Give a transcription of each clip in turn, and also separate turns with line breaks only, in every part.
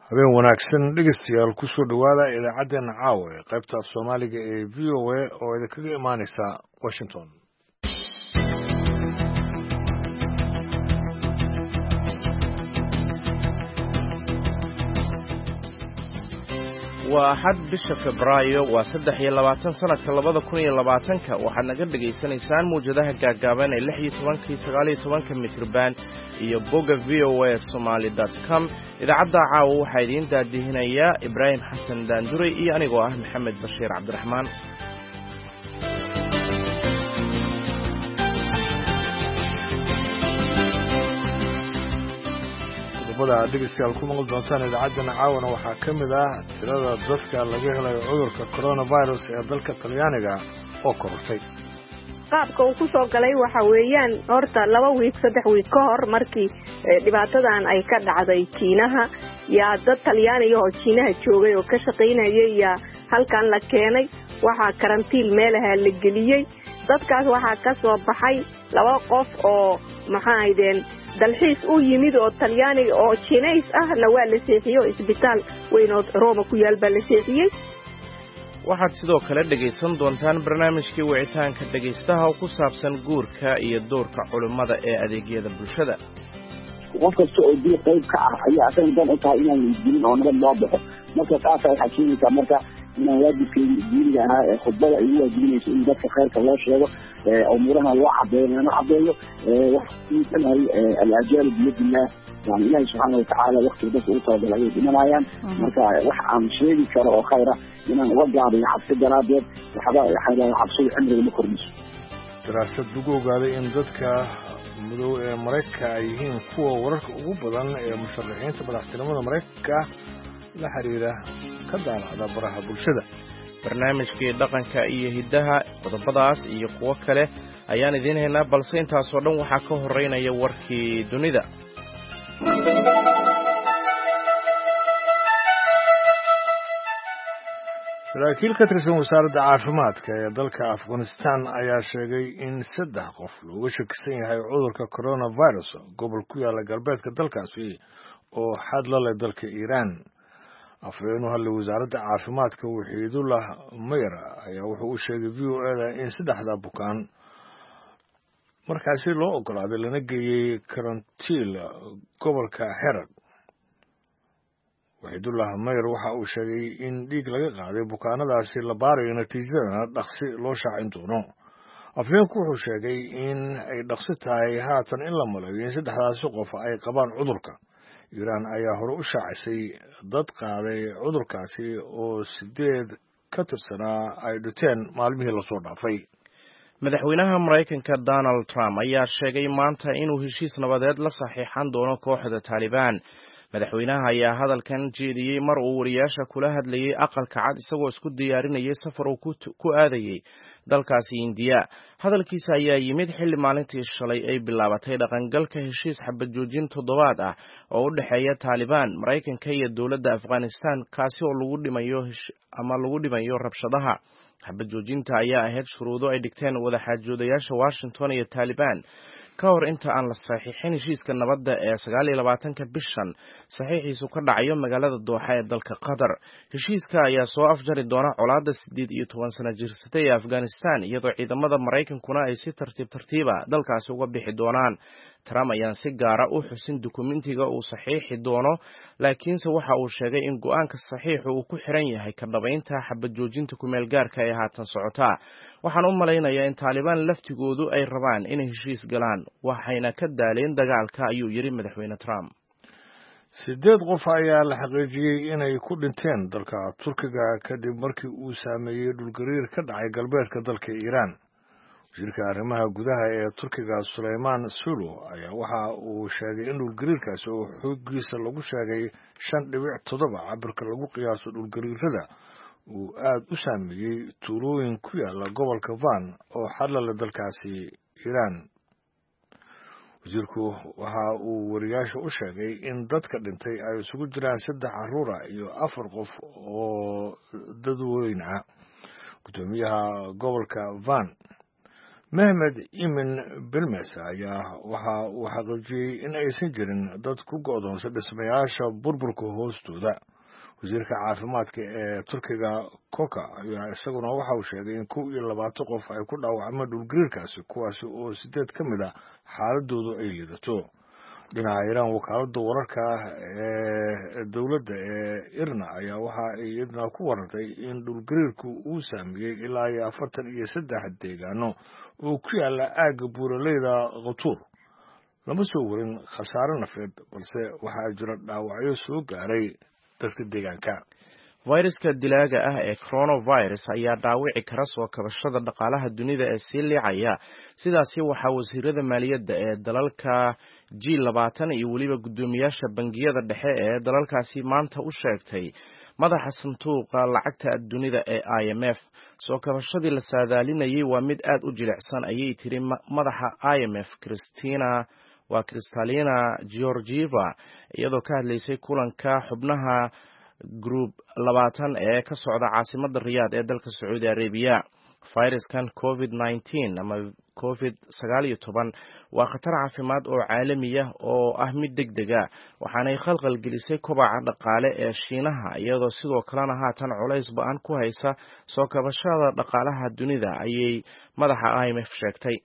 habeen wanaagsan dhegeystayaal ku soo dhowaada idaacaddeenna caawa ee qaybta soomaaliga ee v o a oo idinkaga imaaneysa washington.
waa axad bisha febraayo waa 23 sanadka 2020 waxaad naga dhegaysanaysaan muwjadaha gaagaaban ee 16-19 mitrban iyo bogga voasomali.com. idaacadda caawa waxaa idiin daadihinayaa ibraahim xasan daanduray iyo anigoo ah maxamed bashiir cabdiraxmaan.
dhegeystayaal ku maqli doontaan idaacaddana caawana waxaa ka mid ah tirada dadka laga helayo cudurka coronavirus ee dalka talyaaniga oo korortay.
qaabka uu ku soo galay waxa weeyaan horta 2 wiig 3 wiig ka hor markii dhibaatadan ay ka dhacday Kiinaha yaa dad Talyaaniga oo Kiinaha joogay oo ka shaqeynayay yaa halkan la keenay waxa karantiin meelaha la geliyay. dadkaas waxaa ka soo baxay 2 qof oo maxaayeen dalxiis u yimid oo Talyaani oo Chineys ahna waa la seexiyay isbitaal weyn oo Roma ku yaal baa la seexiyay.
waxaad sidoo kale dhegaysan doontaan barnaamijkii wicitaanka dhegaystaha oo ku saabsan guurka iyo doorka culimada ee adeegyada bulshada.
qof kasta oo dil qayb ka ah ayaa asan dan u tahay inaan diin oo nabad loo baxo marka taas ay xaqiiqo marka inaan waajibkii diiniga ahaa ee khudbada ay waajibinayso in dadka khayrka loo sheego umuraha loo cadeeyo waxaan al-ajal biyadillah yani ilaahay subxaanahu watacaala waqti dadka u tababalay ay dhimanayaan marka wax aan sheegi karo oo khayra inaan uga gaabiyo xabsi daraadeed waxaa xabsida cimriga ma kordhiso.
daraasad lagu ogaaday in dadka madow ee Mareykanka ay yihiin kuwa wararka ugu badan ee musharaxiinta madaxtinimada Mareykanka la xiriira ka daalacda baraha bulshada.
barnaamijkii dhaqanka iyo hidaha qodobadaas iyo kuwo kale ayaan idiin haynaa balse intaas oo dhan waxaa ka horeynaya warkii dunida.
saraakiil ka tirsan wasaaradda caafimaadka ee dalka Afghanistan ayaa sheegay in 3 qof looga shakisan yahay cudurka coronavirus gobol ku yaala galbeedka dalkaasi oo xad la leh dalka Iiraan. afhayeen u hadlay wasaaradda caafimaadka Waxiidullah Mayr ayaa wuxuu u sheegay VOA in 3 bukaan markaasi loo ogolaaday lana geeyey karantiil gobolka Herat. Waxiidullah Mayr waxa uu sheegay in dhiig laga qaaday bukaanadaasi la baarayo natiijadana dhaqsi loo shaacin doono. afhayeenku wuxuu sheegay in ay dhaqsi tahay haatan in la malayo in 3daasi qof ay qabaan cudurka. Iiraan ayaa hore u shaacisay dad qaaday cudurkaasi oo 8 ka tirsanaa ay dhuteen maalmihii la soo dhaafay.
madaxweynaha Mareykanka Donald Trump ayaa sheegay maanta inuu heshiis nabadeed la saxiixan doono kooxda Taliban. madaxweynaha ayaa hadalkan jeediyey mar uu wariyaasha kula hadlayay aqalka cad isagoo isku diyaarinayay safar uu ku aadayay dalkaasi Indiya. hadalkiisa ayaa yimid xilli maalintii shalay ay bilaabatay dhaqangalka heshiis xabad joojin 7 ah oo u dhaxeeya Taliban, Mareykanka iyo dowladda Afghanistan kaasi oo lagu dhimayo rabshadaha. xabad joojinta ayaa ahayd shuruudo ay dhigteen wadaxaajoodayaasha Washington iyo Taliban ka hor inta aan la saxiixin heshiiska nabadda ee 29 bishan saxiixiisu ka dhacayo magaalada Dooxa ee dalka Qatar. heshiiska ayaa soo afjari doona colaadda 18 sano jirsatay ee Afghanistan iyadoo ciidamada Mareykankuna ay si tartiiba dalkaasi uga bixi doonaan. Trump ayaan si gaara u xusin dukumentiga uu saxiixi doono laakiinse waxa uu sheegay in go'aanka saxiixu uu ku xiran yahay ka dhabaynta xabad joojinta ku meel gaarka ee haatan socota. waxaan u malaynayaa in Taliban laftigoodu ay rabaan inay heshiis galaan waxayna ka daaleen dagaalka ayuu yiri madaxweyne Trump.
8 qof ayaa la xaqiijiyay inay ku dhinteen dalka Turkiga kadib markii uu saameeyay dhulgariir ka dhacay galbeedka dalka Iiraan. wasiirka arrimaha gudaha ee Turkiga Suleyman Sulu ayaa waxa uu sheegay in dhulgariirkaasi oo xooggiisa lagu sheegay 5.7 cabirka lagu qiyaaso dhulgariirada uu aad u saameeyay tuulooyin ku yaala gobolka Van oo xalala dalkaasi Iiraan. wasiirku waxa uu wariyaasha u sheegay in dadka dhintay ay isugu jiraan 3 carruur iyo 4 qof oo dadweyne ah. gudoomiyaha gobolka Van mehmed imin bilmes ayaa waxa uu xaqiijiyey in aysan jirin dad ku go'doonsan dhismayaasha burburka hoostooda. wasiirka caafimaadka ee turkiga koka ayaa isaguna waxa uu sheegay in 21 qof ay ku dhaawacmeen dhulgariirkaasi, kuwaasi oo 8 ka mid ah xaaladoodu ay liidato. dhinaca Iiraan, wakaaladda wararka ee dowladda ee IRNA ayaa waxa ay iyaduna ku warantay in dhulgariirku uu saameeyey ilaa 43 deegaano oo ku yaala aagga buuraleyda Qatuur. lama soo warin khasaare nafeed, balse waxaa jira dhaawacyo soo gaaray dadka deegaanka.
fayraska dilaaga ah ee coronavirus ayaa dhaawici kara soo kabashada dhaqaalaha dunida ee sii liicaya. sidaasi waxaa wasiirada maaliyadda ee dalalka G20 iyo weliba guddoomiyaasha bangiyada dhexe ee dalalkaasi maanta u sheegtay madaxa sanduuqa lacagta dunida ee IMF. soo kabashadii la saadaalinayay waa mid aad u jilicsan, ayay tiri madaxa IMF Kristalina Georgieva iyadoo ka hadlaysay kulanka xubnaha Group 20 ee ka socda caasimadda Riyadh ee dalka Sacuudi Arabiya. fayraskan COVID-19 ama COVID-19 waa khatar caafimaad oo caalami ah oo ah mid degdega, waxaanay khalkhal gelisay kobaca dhaqaale ee Shiinaha, iyadoo sidoo kalena haatan culays ba'an ku haysa soo kabashada dhaqaalaha dunida, ayay madaxa IMF sheegtay.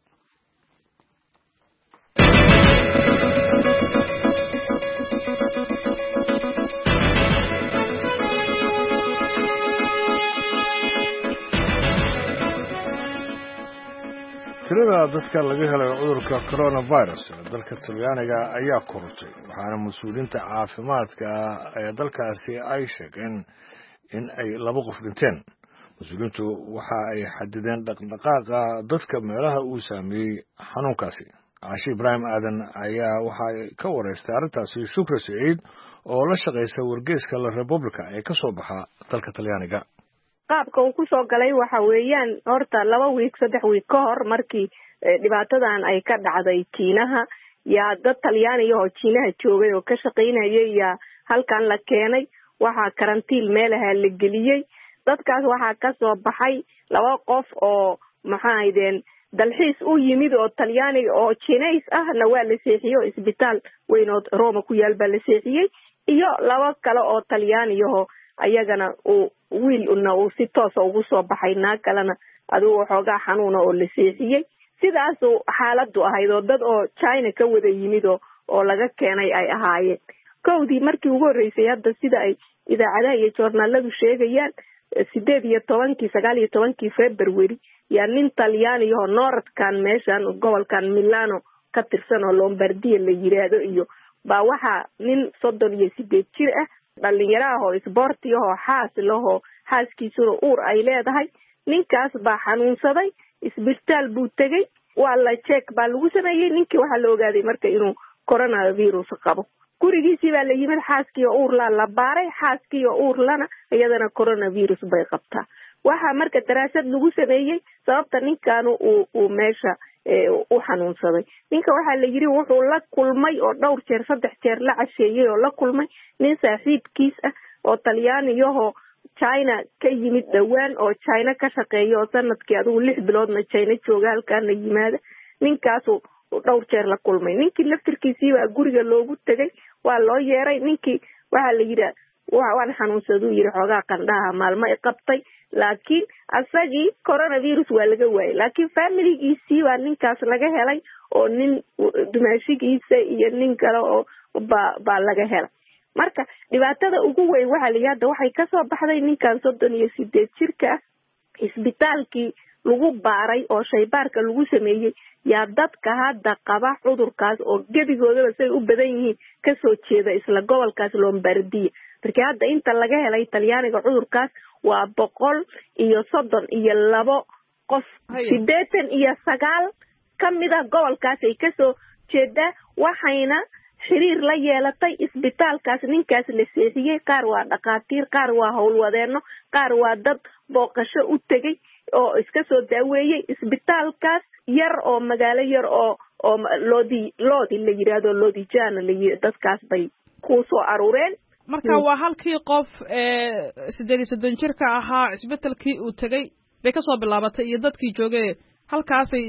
tirada dadka laga helay cudurka coronavirus ee dalka Talyaaniga ayaa korortay, waxaana mas'uuliyiinta caafimaadka ee dalkaasi ay sheegeen in ay 2 qof dhinteen. mas'uuliyiintu waxa ay xadideen dhaqdhaqaaqa dadka meelaha uu saameeyey xanuunkaasi. Caashi Ibraahim Aadan ayaa waxa ka wareystay arrintaasi Shukri Saciid oo la shaqeysa wargeyska La Repubblica ee ka soo baxa dalka Talyaaniga.
qaabka uu ku soo galay waxa weeyaan horta 2 week 3 week ka hor markii dhibaatadan ay ka dhacday Kiinaha, yaa dad Talyaaniga oo Kiinaha joogay oo ka shaqeynayay yaa halkan la keenay, waxa karantiil meelaha la geliyay. dadkaas waxa ka soo baxay 2 qof oo maxaayeen dalxiis u yimid oo Talyaaniga oo Chineys ahna waa la seexiyo isbitaal weyn oo Roma ku yaal baa la seexiyay, iyo 2 kale oo Talyaaniga ayagana wiil uu si toos ah ugu soo baxay, naag kalena adigu waxoogaa xanuuna oo la seexiyay. sidaas xaaladdu ahayd oo dad oo China ka wada yimid oo laga keenay ay ahaayeen. kowdii markii ugu horeysay hadda sida ay idaacadaha iyo joornaaladu sheegayaan 19 February yaa nin Talyaani oo Northkan meeshan gobolkan Milano ka tirsan oo Lombardia la yiraahdo iyo baa waxa nin 38 jir ah dhalinyaro oo isboorti oo xaas laho xaaskiisuna uur ay leedahay. ninkaas baa xanuunsaday, isbitaal buu tagay, waa la check baa lagu sameeyay. ninkii waxa la ogaaday marka inuu coronavirus qabo. gurigiisii baa la yimid, xaaskii oo uur la baaray, xaaskii oo uur lana iyadana coronavirus bay qabtaa. waxa marka daraasad lagu sameeyay sababta ninkan uu meesha u xanuunsaday. ninka waxa la yiri wuxuu la kulmay oo dhowr jeer 3 jeer la casheeyay oo la kulmay nin saaxiibkiis ah oo Talyaaniga China ka yimid dhawaan oo China ka shaqeeyo sanadkii adigu 6 biloodna China jooga halkaan la yimaada. ninkaas dhowr jeer la kulmay. ninkii laftirkiisii baa guriga loogu tagay, waa loo yeeray. ninkii waxa la yiri waan xanuunsaday yiri xoogaa qandhaha maalmo ay qabtay, laakiin asagii coronavirus waa laga waayay. laakiin familigiisii waa ninkaas laga helay oo nin dumaashigiisa iyo nin kale oo baa laga helay. marka dhibaatada ugu weyn waxa la yiraahdaa waxay ka soo baxday ninkan 38 jirka ah. isbitaalkii lagu baaray oo shaybaarka lagu sameeyay yaa dadka hadda qaba cudurkaas oo gebigoodaba say u badan yihiin ka soo jeeda isla gobolkaas Lombardia. markii hadda inta laga helay Talyaaniga cudurkaas waa 132 qof. 89 kamid ah gobolkaas ay ka soo jeeda, waxayna xiriir la yeelatay isbitaalkaas ninkaas la seexiyay. qaar waa dhaqaatiir, qaar waa howlwadeeno, qaar waa dad booqasho u tagay oo iska soo daaweeyay isbitaalkaas yar oo magaalo yar oo loodi la yiraahdo Lodigiana la yiraahdo. dadkaas bay ku soo aruureen.
marka waa halkii qof 38 jirka ahaa isbitaalkii uu tagay bay ka soo bilaabatay iyo dadkii joogay halkaasay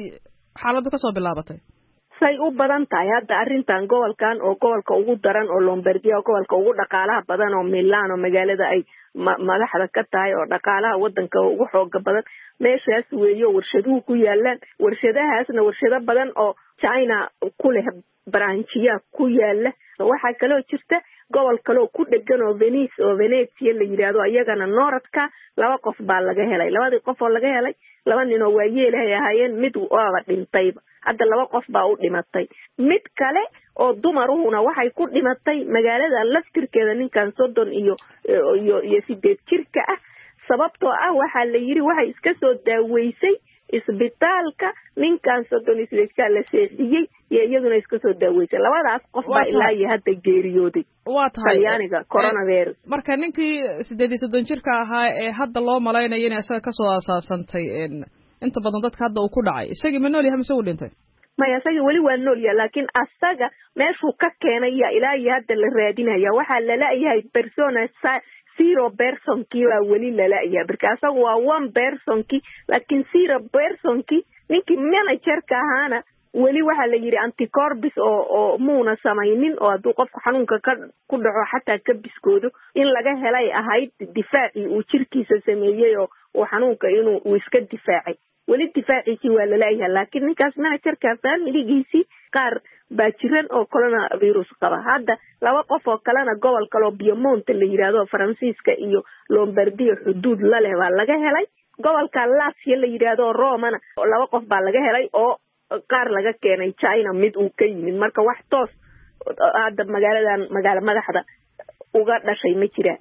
xaaladdu kasoo bilaabatay
say u badan tahay hadda arrintan gobolkan oo gobolka ugu daran oo Lombardia oo gobolka ugu dhaqaalaha badan oo Milano magaalada ay madaxda ka tahay oo dhaqaalaha wadanka ugu xooga badan meeshaas weeyo warshaduhu ku yaalaan warshadahaasna warshado badan oo China ku leh branchiya ku yaala waxa kale oo jirta gobol kale oo ku dhagan oo Venice oo Venezia la yiraahdo ayagana Nooradka 2 qof baa laga helay 2 qof oo laga helay 2 nin oo waayeelay ahaayeen mid waa dhintay hadda 2 qof baa u dhimatay mid kale oo dumaruhuna waxay ku dhimatay magaalada laftirkeeda ninkan 30 iyo 8 jirka ah sababtoo ah waxa la yiri waxay iska soo daaweysay isbitaalka ninkan 38 la seexiyay iyaduna iska soo daaweysay labadaas qof baa ilaa iyo hadda geeriyooday
waa tahay
talyaaniga coronavirus
marka ninkii 38 jirka ahaa ee hadda loo malaynayo in asaga ka soo asaasantay inta badan dadka hadda uu ku dhacay isagii ma nool yahay mise uu dhintay
maya asaga wali waa nool yahay laakiin asaga meeshuu ka keenay ilaa iyo hadda la raadinaya waxa la leeyahay persona 0 person ki waa wali la leeyahay markaas waa 1 person ki laakiin 0 person ki ninkii manager ka ahaana wali waxa la yiri anticorpus oo muuna samaynin oo haduu qofku xanuunka ku dhaco xataa ka biskoodo in laga helay ahayd difaaci uu jirkiisa sameeyay oo xanuunka inuu iska difaacay wali difaaciisi waa la leeyahay laakiin ninkaas managerka familigiisi qaar baa jiran oo coronavirus qaba hadda 2 qof oo kalena gobol kale oo Piemonte la yiraahdo Faransiiska iyo Lombardia xuduud la leh waa laga helay gobolka Lazio la yiraahdo Romana 2 qof baa laga helay oo qaar laga keenay China mid uu ka yimid marka wax toos hadda magaala madaxda uga dhashay ma jira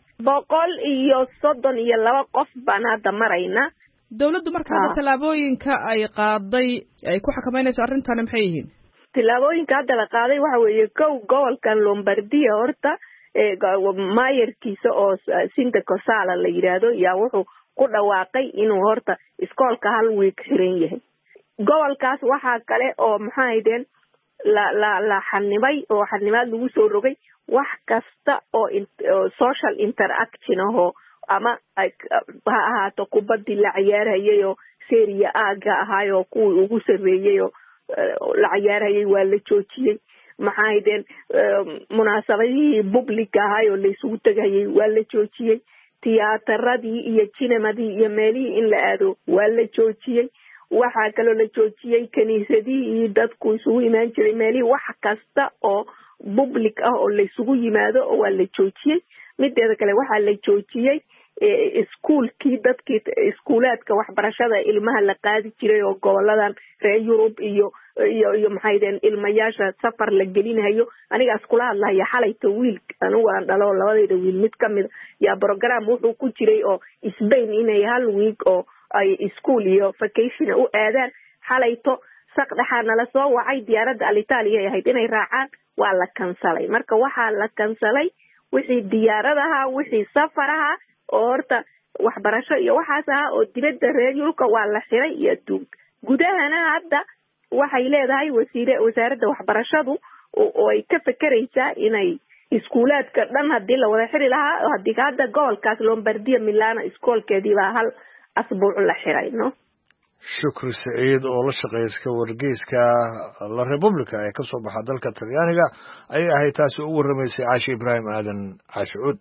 132 qof baan hadda marayna
dawladdu markaa talaabooyinka ay qaaday ay ku xakameynayso arrintan maxay yihiin
talaabooyinka hadda la qaaday waxa weeye gobolkan Lombardia horta maayarkiisa oo Sindaco Sala la yiraahdo yaa wuxuu ku dhawaaqay inuu horta iskoolka hal week xiran yahay gobolkaas waxa kale oo maxaydeen la xanibay oo xanibaad lagu soo rogay wax kasta oo social interaction oo ama ha ahaato kubadii la ciyaarayay oo Serie A ga ahaayo kuwii ugu sareeyay oo la ciyaarayay waa la joojiyay maxaydeen munaasabadii public ahaayo la isugu tagayay waa la joojiyay tiyaatarradii iyo cinemadii iyo meelihii in la aado waa la joojiyay waxa kale la joojiyay kaniisadii iyo dadku isugu imaan jiray meelihii wax kasta oo public ah oo la isugu yimaado oo waa la joojiyay mideeda kale waxa la joojiyay iskuulkii dadkii iskuulaadka waxbarashada ilmaha la qaadi jiray oo goboladan reer Yurub iyo maxaydeen ilmayaasha safar la gelinayo aniga iskula hadlayo xalayta wiil anigu aan dhalo labadeeda wiil mid kamid ya program wuxuu ku jiray oo Spain inay hal week oo ay school iyo vacation u aadaan xalayto saqdaxana la soo wacay diyaaradda Italia ay ahayd inay raacaan waa la kansalay marka waxa la kansalay wixii diyaaradaha wixii safaraha oo horta waxbarasho iyo waxaas ah oo dibadda reer Yurubka waa la xiray iyo gudahana hadda waxay leedahay wasaaradda waxbarashadu oo ay ka fakaraysaa inay iskuulaadka dhan hadii la wada xiri lahaa hadii hadda gobolkaas Lombardia Milano iskoolkeedii baa hal asbuuc la xiray no
shukri saciid oo la shaqeeyay wargeyska La Repubblica ee ka soo baxa dalka Talyaaniga ay ahayd taasi ugu waramaysay Caashi Ibrahim Aadan Caashuud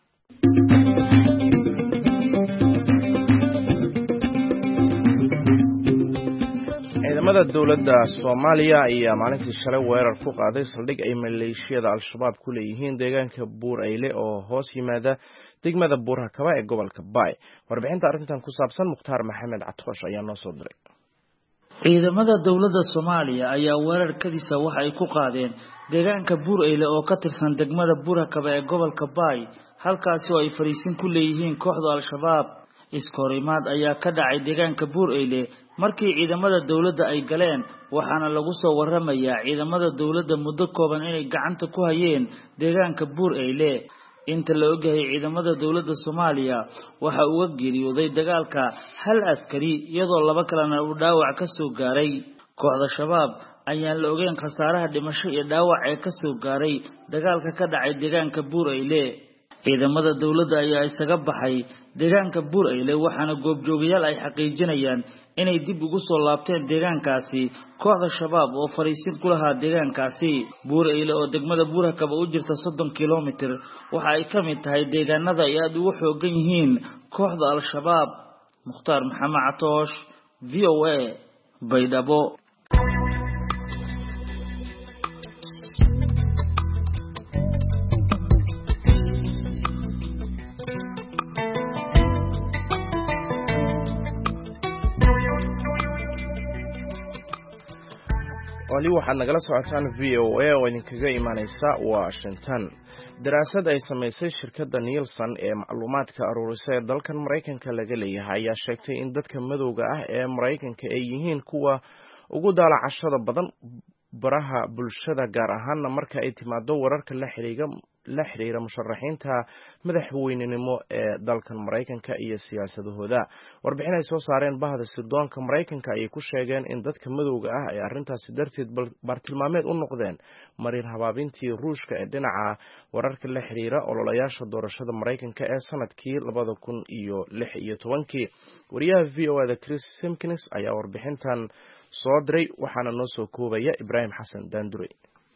ciidamada dawladda Soomaaliya ayaa maalintii shalay weerar ku qaaday saldhig ay maleeshiyada Al-Shabaab ku leeyihiin deegaanka Buur Eyle oo hoos yimaada degmada Buur-Hakaba ee gobolka Baay warbixinta arrintan ku saabsan Mukhtaar Maxamed Catoosh ayaa noo soo diray
ciidamada dawladda Soomaaliya ayaa weerarkadiisa waxa ay ku qaadeen deegaanka Buur Eyle oo ka tirsan degmada Buur-Hakaba ee gobolka Baay halkaas oo ay fariisin ku leeyihiin kooxda Al-Shabaab iskoorimaad ayaa ka dhacay deegaanka Buur Eyle markii ciidamada dawladda ay galeen waxaana lagu soo waramayaa ciidamada dawladda muddo kooban inay gacanta ku hayeen deegaanka Buur Eyle inta la ogyahay ciidamada dawladda Soomaaliya waxa uu geeriyooday dagaalka hal askari iyadoo 2 kalena uu dhaawac ka soo gaaray kooxda Shabaab ayaan la ogeyn khasaaraha dhimasho iyo dhaawac ee ka soo gaaray dagaalka ka dhacay deegaanka Buur Eyle ciidamada dawladda ayaa isaga baxay deegaanka Buur Eyle waxaana goobjoogayaal ay xaqiijinayaan inay dib ugu soo laabteen deegaankaasi kooxda shabaab oo fariisin ku lahaa deegaankaasi. Buur Eyle oo degmada Buurakaba u jirta 30 kiiloomitir waxa ay ka mid tahay deegaanada ay aad ugu xoogan yihiin kooxda al-shabaab. Mukhtaar Maxamed Catoosh, VOA, Baydhabo.
wali waxaad nagala socotaan VOA oo idinkaga imaaneysa Washington. daraasad ay samaysay shirkadda Nielsen ee macluumaadka aruurisay dalkan Mareykanka laga leeyahay ayaa sheegtay in dadka madowga ah ee Mareykanka ay yihiin kuwa ugu daalacashada badan baraha bulshada, gaar ahaan marka ay timaado wararka la xiriira musharaxiinta madaxweynenimo ee dalkan Mareykanka iyo siyaasadahooda. Warbixin ay soo saareen bahda sirdoonka Mareykanka ayay ku sheegeen in dadka madowga ah ay arrintaasi darteed bartilmaameed u noqdeen marin habaabintii Ruushka ee dhinaca wararka la xiriira ololayaasha doorashada Mareykanka ee sanadkii 2016. Wariyaha VOA Chris Simkins ayaa warbixintan soo diray waxaana noo soo koobaya Ibrahim Xasan Daandure.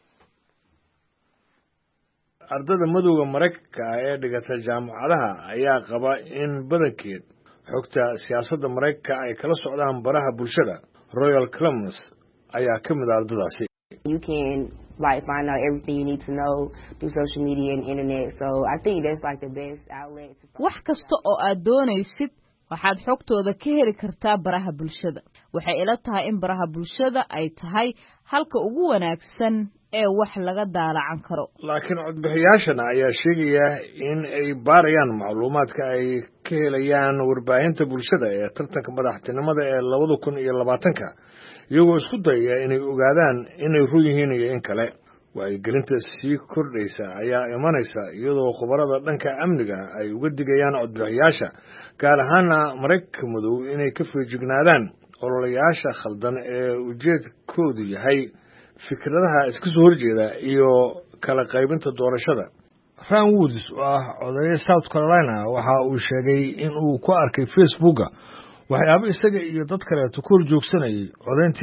ardada madowga Mareykanka ee dhigata jaamacadaha ayaa qaba in badankeed xogta siyaasadda Mareykanka ay kala socdaan baraha bulshada. Royal Clemens ayaa ka mid ah ardadaasi.
You can find out everything you need to know through social media and internet. So I think that's the best outlet.
wax kasta oo aad doonaysid waxaad xogtooda ka heli kartaa baraha bulshada. waxay ila tahay in baraha bulshada ay tahay halka ugu wanaagsan ee wax laga daalacan karo.
laakiin codbixiyaashana ayaa sheegaya in ay baarayaan macluumaadka ay ka helayaan warbaahinta bulshada ee tartanka madaxtinimada ee 2020 iyagoo isku dayaya inay ogaadaan inay run yihiin iyo in kale. wacyigelinta sii kordhaysa ayaa imanaysa iyadoo khubarada dhanka amniga ay uga digayaan codbixiyaasha, gaar ahaana Mareykanka madow, inay ka feejignaadaan ololayaasha khaldan ee ujeedkoodu yahay fikradaha iska soo horjeeda iyo kala qaybinta doorashada. Ron Woods oo ah odaye South Carolina waxa uu sheegay in uu ku arkay Facebooka waxyaabo isaga iyo dad kale ku hor joogsanayay codeyntii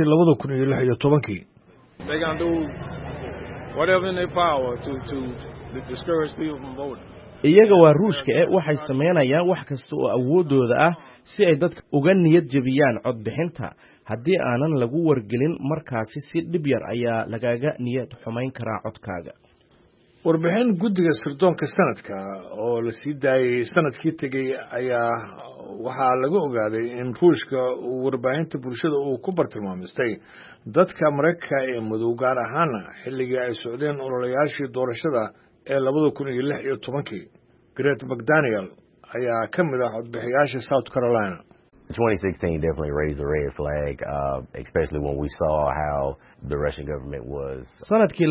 2016.
They gonna do whatever in their power to discourage people from voting.
iyaga waa Ruushka waxay sameynayaan wax kasta oo awoodooda ah si ay dadka uga niyad jabiyaan codbixinta. haddii aanan lagu wargelin markaasi si dhib yar ayaa lagaga niyad xumayn karaa codkaaga.
warbixin guddiga sirdoonka sanadka oo la sii daayay sanadkii tegay ayaa waxaa laga ogaaday in Ruushka uu warbaahinta bulshada uu ku bartilmaameystay dadka Mareykanka ee madow, gaar ahaan xilligii ay socdeen ololayaashii doorashada ee 2016. Greg McDaniel ayaa ka mid ah codbixiyaasha South Carolina.
2016 definitely raised a red flag, especially when we saw how the Russian government was.
sanadkii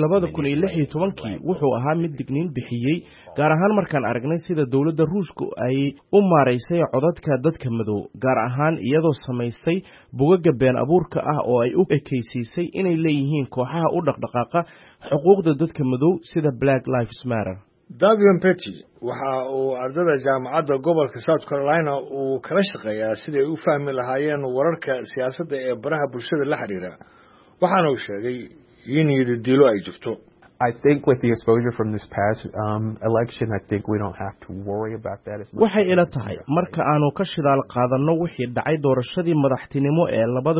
2016 wuxuu ahaa mid digniin bixiyay, gaar ahaan markaan aragnay sida dawladda Ruushku ay u maareysay codadka dadka madow, gaar ahaan iyadoo samaysay bugaga been abuurka ah oo ay u ekaysiisay inay leeyihiin kooxaha u dhaqdhaqaaqa xuquuqda dadka madow sida Black Lives Matter.
Davion Petty waxa uu ardada jaamacadda gobolka South Carolina uu kala shaqeeyaa sidii ay u fahmi lahaayeen wararka siyaasadda ee baraha bulshada la xiriira. waxaana uu sheegay in yiddiilo ay jirto.
I think with the exposure from this past election, I think we don't have to worry about that as much.
waxay ila tahay marka aanu ka shidaal qaadanno wixii dhacay doorashadii madaxtinimo ee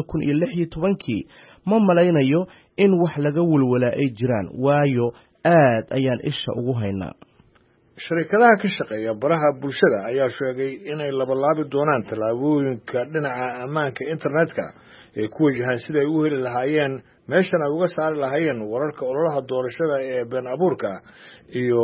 2016 ma malaynayo in wax laga walwala ay jiraan, waayo aad ayaan isha ugu haynaa.
shirkadaha ka shaqeeya baraha bulshada ayaa sheegay inay labalaabi doonaan tallaabooyinka dhinaca ammaanka internetka ee ku wajahan sida ay u heli lahaayeen meeshan ay uga saari lahaayeen wararka ololaha doorashada ee been abuurka iyo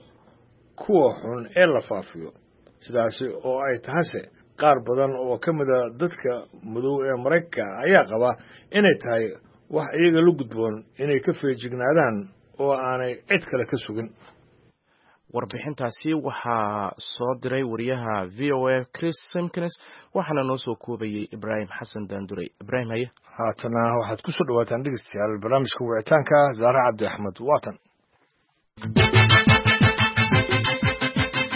kuwa xun ee la faafiyo. sidaasi oo ay tahayse qaar badan oo ka mid ah dadka madow ee Mareykanka ayaa qaba inay tahay wax iyaga la gudboon inay ka feejignaadaan oo aanay cid kale ka sugin.
warbixintaasi waxaa soo diray wariyaha VOA Chris Simkins waxaana noo soo koobayay Ibrahim Xasan Daandure. Ibrahim haye
haatana waxaad ku soo dhawaataan dhegeystayaal barnaamijka wicitaanka Zahra Cabdi Axmed waatan.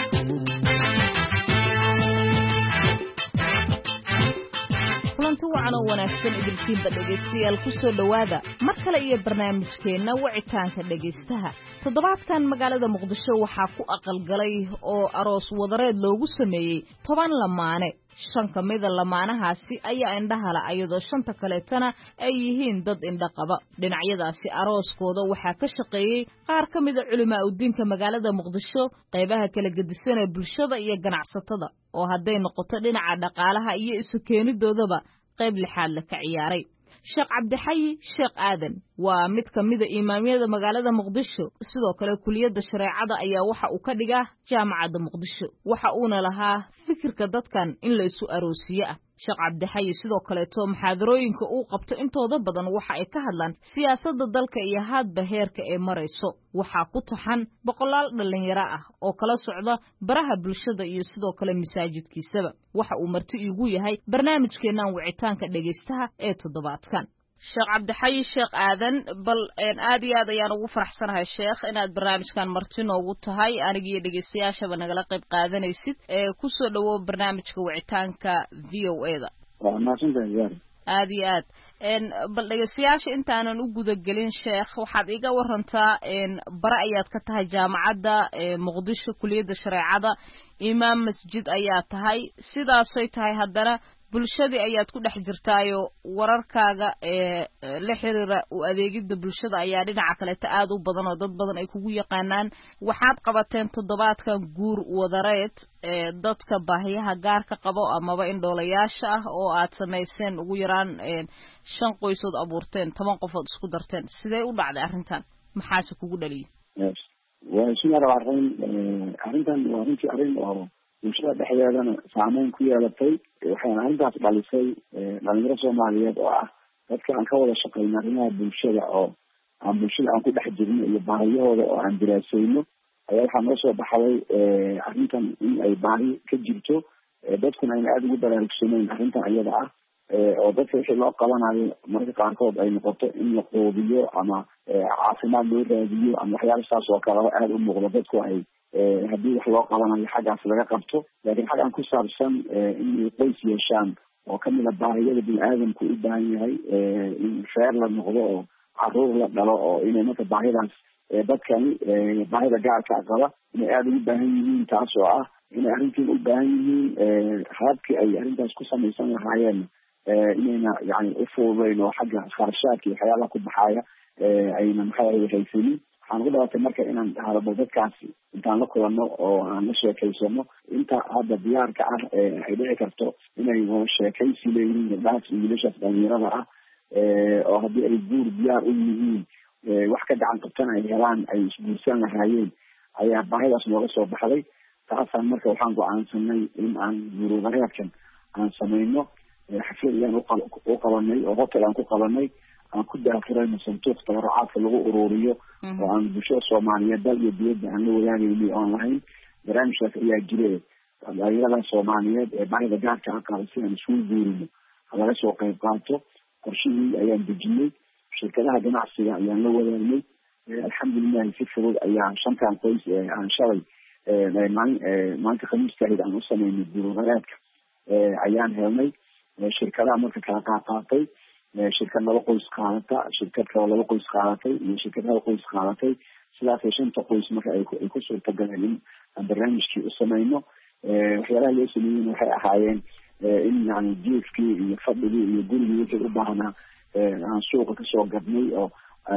wacan oo wanaagsan idilkiinba dhegaystayaal ku soo dhowaada mar kale iyo barnaamijkeenna wicitaanka dhegaystaha toddobaadkan magaalada muqdisho waxaa ku aqalgalay oo aroos wadareed loogu sameeyey 10 lamaane 5 ka mid a lamaanahaasi ayaa indhahala iyadoo 5 kaleetana ay yihiin dad indha qaba dhinacyadaasi arooskooda waxaa ka shaqeeyey qaar ka mid a culimaa u diinka magaalada muqdisho qaybaha kala gedisan ee bulshada iyo ganacsatada oo hadday noqoto dhinaca dhaqaalaha iyo isu keenidoodaba qayb lixaad la ka ciyaaray sheekh cabdixayi sheekh aadan waa mid ka mid a imaamyada magaalada muqdisho sidoo kale kuliyadda shareecada ayaa waxa uu ka dhigaa jaamacadda muqdisho waxa uuna lahaa fikirka dadkan in la isu aroosiyo ah sheekh cabdixayi sidoo kaleeto muxaadarooyinka uu qabto intooda badan waxa ay ka hadlaan siyaasadda dalka iyo hadba heerka ee marayso waxaa ku taxan boqolaal dhalinyaro ah oo kala socda baraha bulshada iyo sidoo kale masaajidkiisaba waxa uu marti iigu yahay barnaamijkeennan wicitaanka dhegaystaha ee toddobaadkan sheekh cabdixayi sheekh aadan bal aad iyo aad ayaan ugu faraxsanahay sheekh inaad barnaamijkan marti noogu tahay anigiyo dhegaystayaashaba nagala qayb qaadanaysid ku soo dhawow barnaamijka wicitaanka VOA-da aad iyo aad bal dhegaystayaasha intaanan u gudagelin sheekh waxaad iga warantaa bare ayaad ka tahay jaamacadda muqdisho kuliyadda shareecada imaam masjid ayaa tahay sidaasay tahay haddana bulshadii ayaad ku dhex jirtaayo wararkaaga la xiriira u adeegidda bulshada ayaa dhinaca kaleeta aad u badan oo dad badan ay kugu yaqaanaan waxaad qabateen toddobaadkan guur wadareed dadka baahiyaha gaarka qabo amaba indhoolayaasha ah oo aad samayseen ugu yaraan 5 qoysood abuurteen 10 qofood isku darteen sidee u dhacday arrintan maxaase kugu dhaliyay
arrintan waa runtii arrin oo bulshada dhexdeedana saameyn ku yeelatay waxayna arrintaas dhalisay dhalinyaro soomaaliyeed oo ah dadka aan ka wada shaqeyno arrimaha bulshada oo aan bulshada aan ku dhex jirno iyo baahiyahooda oo aan diraasayno ayaa waxaa noo soo baxday arrintan in ay baahi ka jirto dadkuna ayna aada ugu baraarugsaneyn arrintan iyada ah oo dadka wixii loo qabanayo mararka qaarkood ay noqoto in la quudiyo ama caafimaad loo raadiyo ama waxyaala saas oo kale aada u muuqdo dadku ay haddii wax loo qabanayo xaggaas laga qabto laakiin xaggan ku saabsan inay qoys yeeshaan oo kamid a baahiyada bini aadamku u baahan yahay in reer la noqdo oo caruur la dhalo oo inay marka baahidaas dadkani baahida gaarka qaba inay aada ugu baahan yihiin taas oo ah inay arrintiin u baahan yihiin hababkii ay arrintaas ku samaysan lahaayeen inayna yani ufududeyn oo xagga kharashaadka iyo waxyaalaha ku baxaaya ayna maxaa haysanin waxaan ugu dhawaatay marka inaan hadabo dadkaasi intaan la kulanno oo aan la sheekaysano inta hadda diyaarka ah ay dhici karto inay wada sheekaysi leeyihiin gabdhahaas iyo wiilashaas dhalinyarada ah oo haddii ay guur diyaar u yihiin wax ka gacan qabtana ay helaan ay isguursan lahaayeen ayaa baahidaas nooga soo baxday taasaan marka waxaan go-aansanay in aan guur wadareedkan aan samayno xaflad ayaan u qabanay oo hotel aan ku qabanay aan ku daafurayno sanduuq tabarucaadka lagu ururiyo oo aan bulshada soomaaliyeed dal iyo diyadda aan la wadaagaynay oon lahayn barnaamijkaas ayaa jire dhalinyarada soomaaliyeed ee baahida gaarka a qaba si aan isugu guurino laga soo qayb qaato qorshihii ayaan dejinay shirkadaha ganacsiga ayaan la wadaagnay alxamdulilahi si fudud ayaa 5 qoys aan shalay maalinta khamiistahayd aan u samaynay guur wadareedka ayaan helnay shirkadaha marka kala qaaqaatay shirkad 2 qoys qaadata shirkad kale 2 qoys qaadatay iyo shirkad 1 qoys qaadatay sidaasay 5 qoys marka ay ku suurtagaleen in aan barnaamijkii u samayno waxyaalaha loo sameeyeyna waxay ahaayeen in yani jiefkii iyo fadhigii iyo gurigii wixii u baahnaa aan suuqa kasoo gadnay oo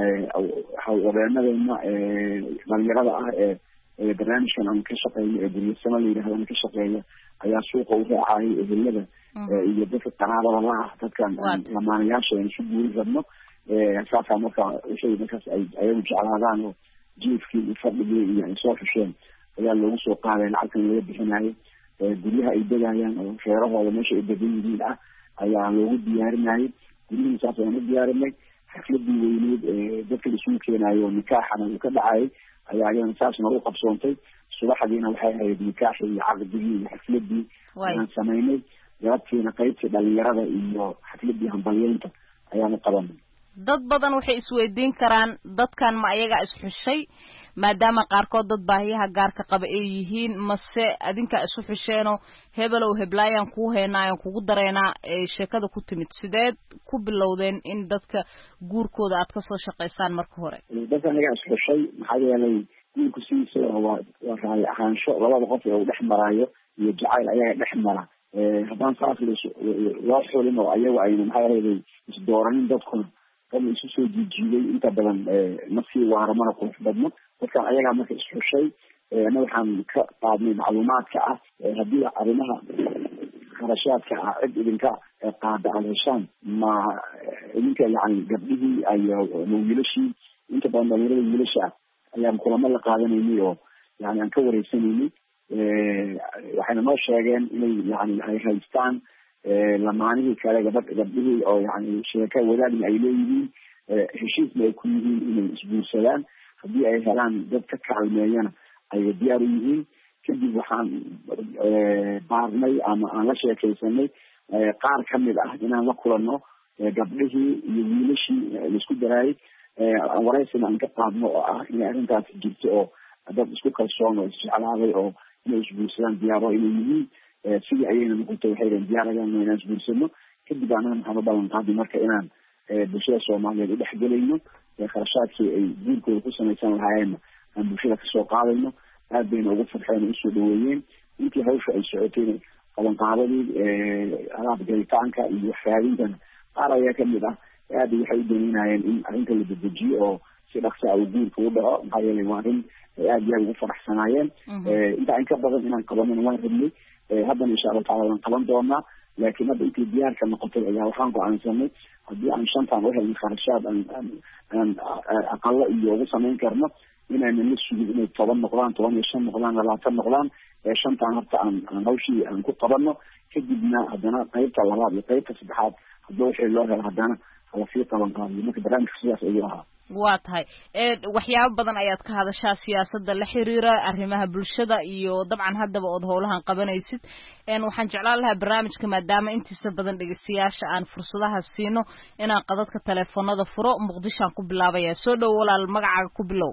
haweenadeena dhalinyarada ah ee barnaamijkan aan ka shaqeyno ee guryasamo la yidhahdana ka shaqeeya ayaa suuqa u raacayay ehelada iyo dadka qaraabada la ah dadkan lamaanayaasha aan isu guuri rabno saasaa marka wixii markaas ay ayagu jeclaadaan oo jiefkii iyo fadhigii iyo ay soo xusheen ayaa loogu soo qaaday lacagtan laga bixinayo guryaha ay degayaan oo reerahooda meesha ay degan yihiin ah ayaa loogu diyaarinayay guryihii saas ayaan u diyaarinay xafladii weyneed dadka isugu keenayo oo nikaaxana uu ka dhacayay ayaa ayana saasna u qabsoontay subaxdiina waxay ahayd nikaaxii iyo caqdigii iyo xafladii ayaan samaynay galabtiina qaybtii dhalinyarada iyo xafladii hambalyeynta ayaanu qabanay
dad badan waxay isweydiin karaan dadkan ma ayaga isxushay maadaama qaarkood dad baahiyaha gaarka qaba ay yihiin mase adinka isu xusheenoo hebelow heblaayaan kuu heynaayan kugu dareynaa ee sheekada ku timid sideed ku bilowdeen in dadka guurkooda aad kasoo shaqaysaan marka hore
dadka anaga isxushay maxaa yeelay guurku sidiisa waa raalli ahaansho labada qof ee uu dhex maraayo iyo jacayl ayaga dhex mara haddaan saas loo xulin oo ayaga ayna maxaa yeelay isdooranin dadkuna dad isu soo jiijiiday inta badan ma sii waaro mana qurux badno dadkan ayagaa marka isxushay ana waxaan ka qaadnay macluumaadka ah haddii arrimaha kharashaadka ah cid idinka qaada aad heshaan ma idinka yani gabdhihii iyo wiilashii inta badan dhalinyarada wiilasha ah ayaan kulamo la qaadanaynay oo yani aan ka wareysanaynay waxayna noo sheegeen inay yani ay haystaan lamaanihii kale gabdhihii oo yani sheeka wadaagna ay leeyihiin heshiisna ay ku yihiin inay isguursadaan haddii ay helaan dad ka kaalmeeyana ay diyaar u yihiin kadib waxaan baarnay ama aan la sheekaysanay qaar kamid ah inaan la kulano gabdhihii iyo wiilashii laisku daraayay wareysina aan ka qaadno oo ah inay arrintaasi jirto oo dad isku kalsoon oo isjeclaaday oo inay isguursadaan diyaaro inay yihiin sidii ayayna noqotay waxay dhaheen diyaaradan inaan isguursano kadib anaga maxaan u ballan qaadnay marka inaan bulshada soomaaliyeed udhexgelayno kharashaadkii ay guurkooda ku samaysan lahaayeenna aan bulshada kasoo qaadayno aad bayna ugu farxeen oo usoo dhaweeyeen intii hawsha ay socotayna qabanqaabadii alaab galitaanka iyo waxraadintana qaar ayaa kamid ah aad waxay u danaynayeen in arrinta la dedejiyo oo si dhaksa uu guurka u dhaco maxaa yeelay waa arrin ay aad iyo aad ugu faraxsanaayeen inta in ka badan inaan qabanana waan rabnay haddana insha allahu tacala waan qaban doonaa laakiin hadda intii diyaarka noqotay ayaa waxaan go-aansanay haddii aan shantaan uhelin kharashaad aan aqalo iyo ugu samayn karno inaanan la sugin inay 10 noqdaan 15 noqdaan 20 noqdaan shantaan horta aan hawshii aan ku qabano kadibna haddana qaybta labaad iyo qaybta saddexaad hadba wixii loo helo haddana hala sii qaban qaadiyo marka barnaamijka sidaas ayuu ahaa
waa tahay waxyaabo badan ayaad ka hadashaa siyaasadda la xiriira arrimaha bulshada iyo dabcan haddaba ood howlahan qabanaysid waxaan jeclaan lahaa barnaamijka maadaama intiisa badan dhegeystayaasha aan fursadaha siino inaan qadadka teleefonada furo muqdishoan ku bilaabaya soo dhow walaal magacaaga ku bilow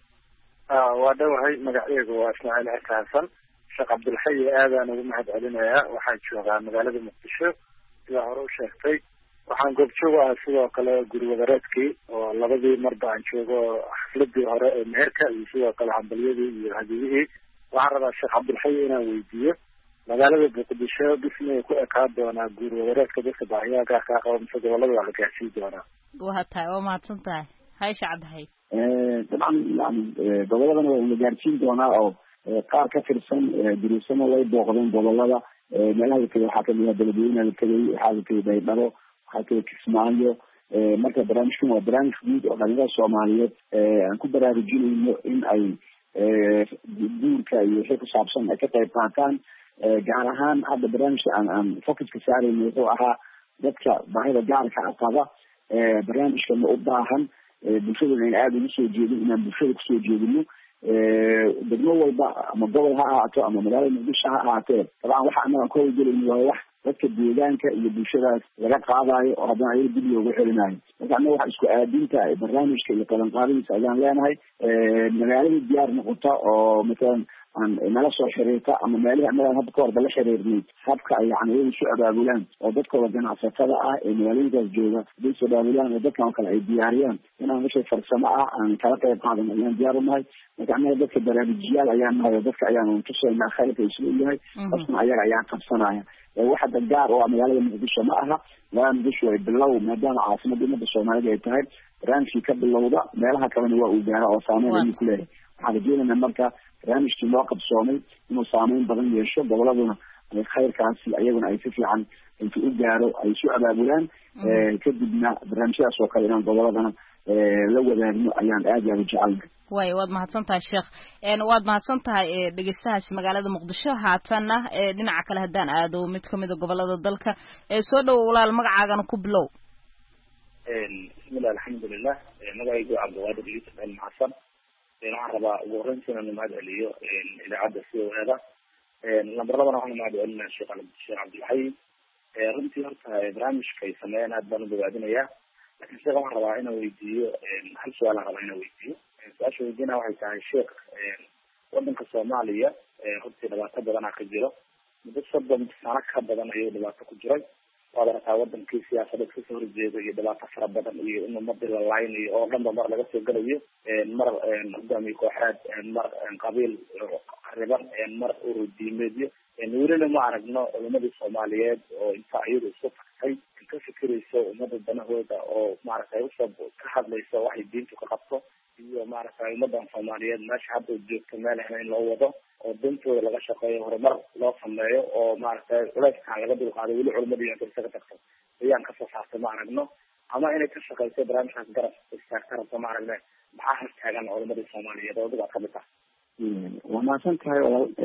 waa dhowahay magaceygu waa ismaaciil xirka xasan sheekh cabdilxayi aadaan ugu mahad celinayaa waxaan joogaa magaalada muqdisho sidaa hore u sheegtay waxaan goobjoog ah sidoo kale guri wadareedkii oo labadii marba aan joogo xafladii hore ee meherka iyo sidoo kale hambalyadii iyo hadiyihii waxaan rabaa sheekh cabdilxayi inaan weydiiyo magaalada muqdisho bismay ku ekaan doonaa guri wadareedka dadka baahiyaha gaarkaa qaba mise gobolada waa la gaarsiin doonaa
waa tahay waa mahadsan tahay haysha caddahay
dabcan yani goboladana waa la gaarsiin doonaa oo qaar ka tirsan duruusana way booqdeen gobolada meelaha la tegay waxaa kamid ah beledweyne la tegay waxaa la tegay baydhabo waxaa tegay kismaayo marka barnaamijkan waa barnaamij guud oo dhalinyarada soomaaliyeed aan ku baraarujinayno in ay guurka iyo wixii ku saabsan ay ka qayb qaataan gaar ahaan hadda barnaamijka aan focuska saarayno wuxuu ahaa dadka baahida gaarka qaba barnaamijkana u baahan bulshadana in aada ugu soo jeedin inaan bulshada kusoo jeedino degmo walba ama gobol ha ahaato ama magaalada muqdisho ha ahaatee dabcan waxa anaga ka howlgelayno waa wax dadka deegaanka iyo bulshadaas laga qaadayo oo haddana ayaga dib loogu celinayo marka annaga waxa isku aadinta barnaamijka iyo qabanqaadadiisa ayaan leenahay magaalada diyaar noqota oo matalan nala soo xiriirta ama meelihi anaga hadda ka horba la xiriirnay habka ay yani iyaga isu abaabulaan oo dadkooda ganacsatada ah ee magaalooyinkaas jooga haday is abaabulaan oo dadkan oo kale ay diyaariyaan inaan wixii farsamo ah aan kala qayb qaadan ayaan diyaar u nahay marka annaga dadka barnaamijyaal ayaan nahay oo dadka ayaan tusaynaa khayrka isla yahay qofna ayaga ayaa qabsanaya waxa dagaar oo magaalada muqdisho ma aha magaalada muqdisho ay bilow maadaama caasimada umada soomaalida ay tahay barnaamijkii ka bilowda meelaha kalena waa uu gaara oo saameyn ayuu ku leeyahay waxaan rajeynaynaa marka barnaamijkii loo qabsoomay inuu saameyn badan yeesho goboladuna khayrkaasi ayaguna ay si fiican intu u gaaro ay isu abaabulaan kadibna barnaamijyadaas oo kale inaan goboladana la wadaagno ayaan aad iyo aad u jecelnahay
way waad mahadsan tahay sheekh waad mahadsan tahay dhegeystahaasi magaalada muqdisho haatanna dhinaca kale haddaan aado mid kamid a gobolada dalka soo dhowo walaal magacaagana ku bilow
bismillah alxamdulilah magacaygu cabdiqaadir yuusuf cilmi xasan waxaan rabaa ugu horreyntii inaan mahad celiyo idaacadda COA-da lambar labana waxaan mahad celinaa sheekh cabdilxayi runtii horta barnaamijka ay sameeyeen aad baan u bogaadinayaa laakiin sheekh waxaan rabaa inaan weydiiyo hal su-aal aan rabaa inaan weydiiyo su-aasha weydiina waxay tahay sheekh wadanka Soomaaliya hortii dhibaato badanaa ka jiro muddo 30 sano ka badan ayuu dhibaato ku jiray waad aragtaa wadankii siyaasadeed kasoo horjeeda iyo dhibaato fara badan iyo in ummadii la laaynayo oo dhanba mar laga soo galayo mar hogaamiye kooxeed mar qabiil qariban mar urudiimeedyo welina ma aragno ummadii Soomaaliyeed oo inta iyadu isu tagtay ka fikirayso ummadda danahooda oo maaragtay usoo ka hadlayso waxay diintu ka qabto iyo maaragtay ummadan Soomaaliyeed meesha hadda joogto meel in loo wado oo dantooda laga shaqeeyo horumar loo sameeyo oo maaragtay culeyskan laga dulqaado weli culimadii inta isaga tagto ayaan ka soo saartay ma aragno ama inay ka shaqeyso barnaamijkaas garab istaagta rabto ma aragno maxaa hortaagan culimadii Soomaaliyeed oo dad ka mid ah
waa mahadsan tahay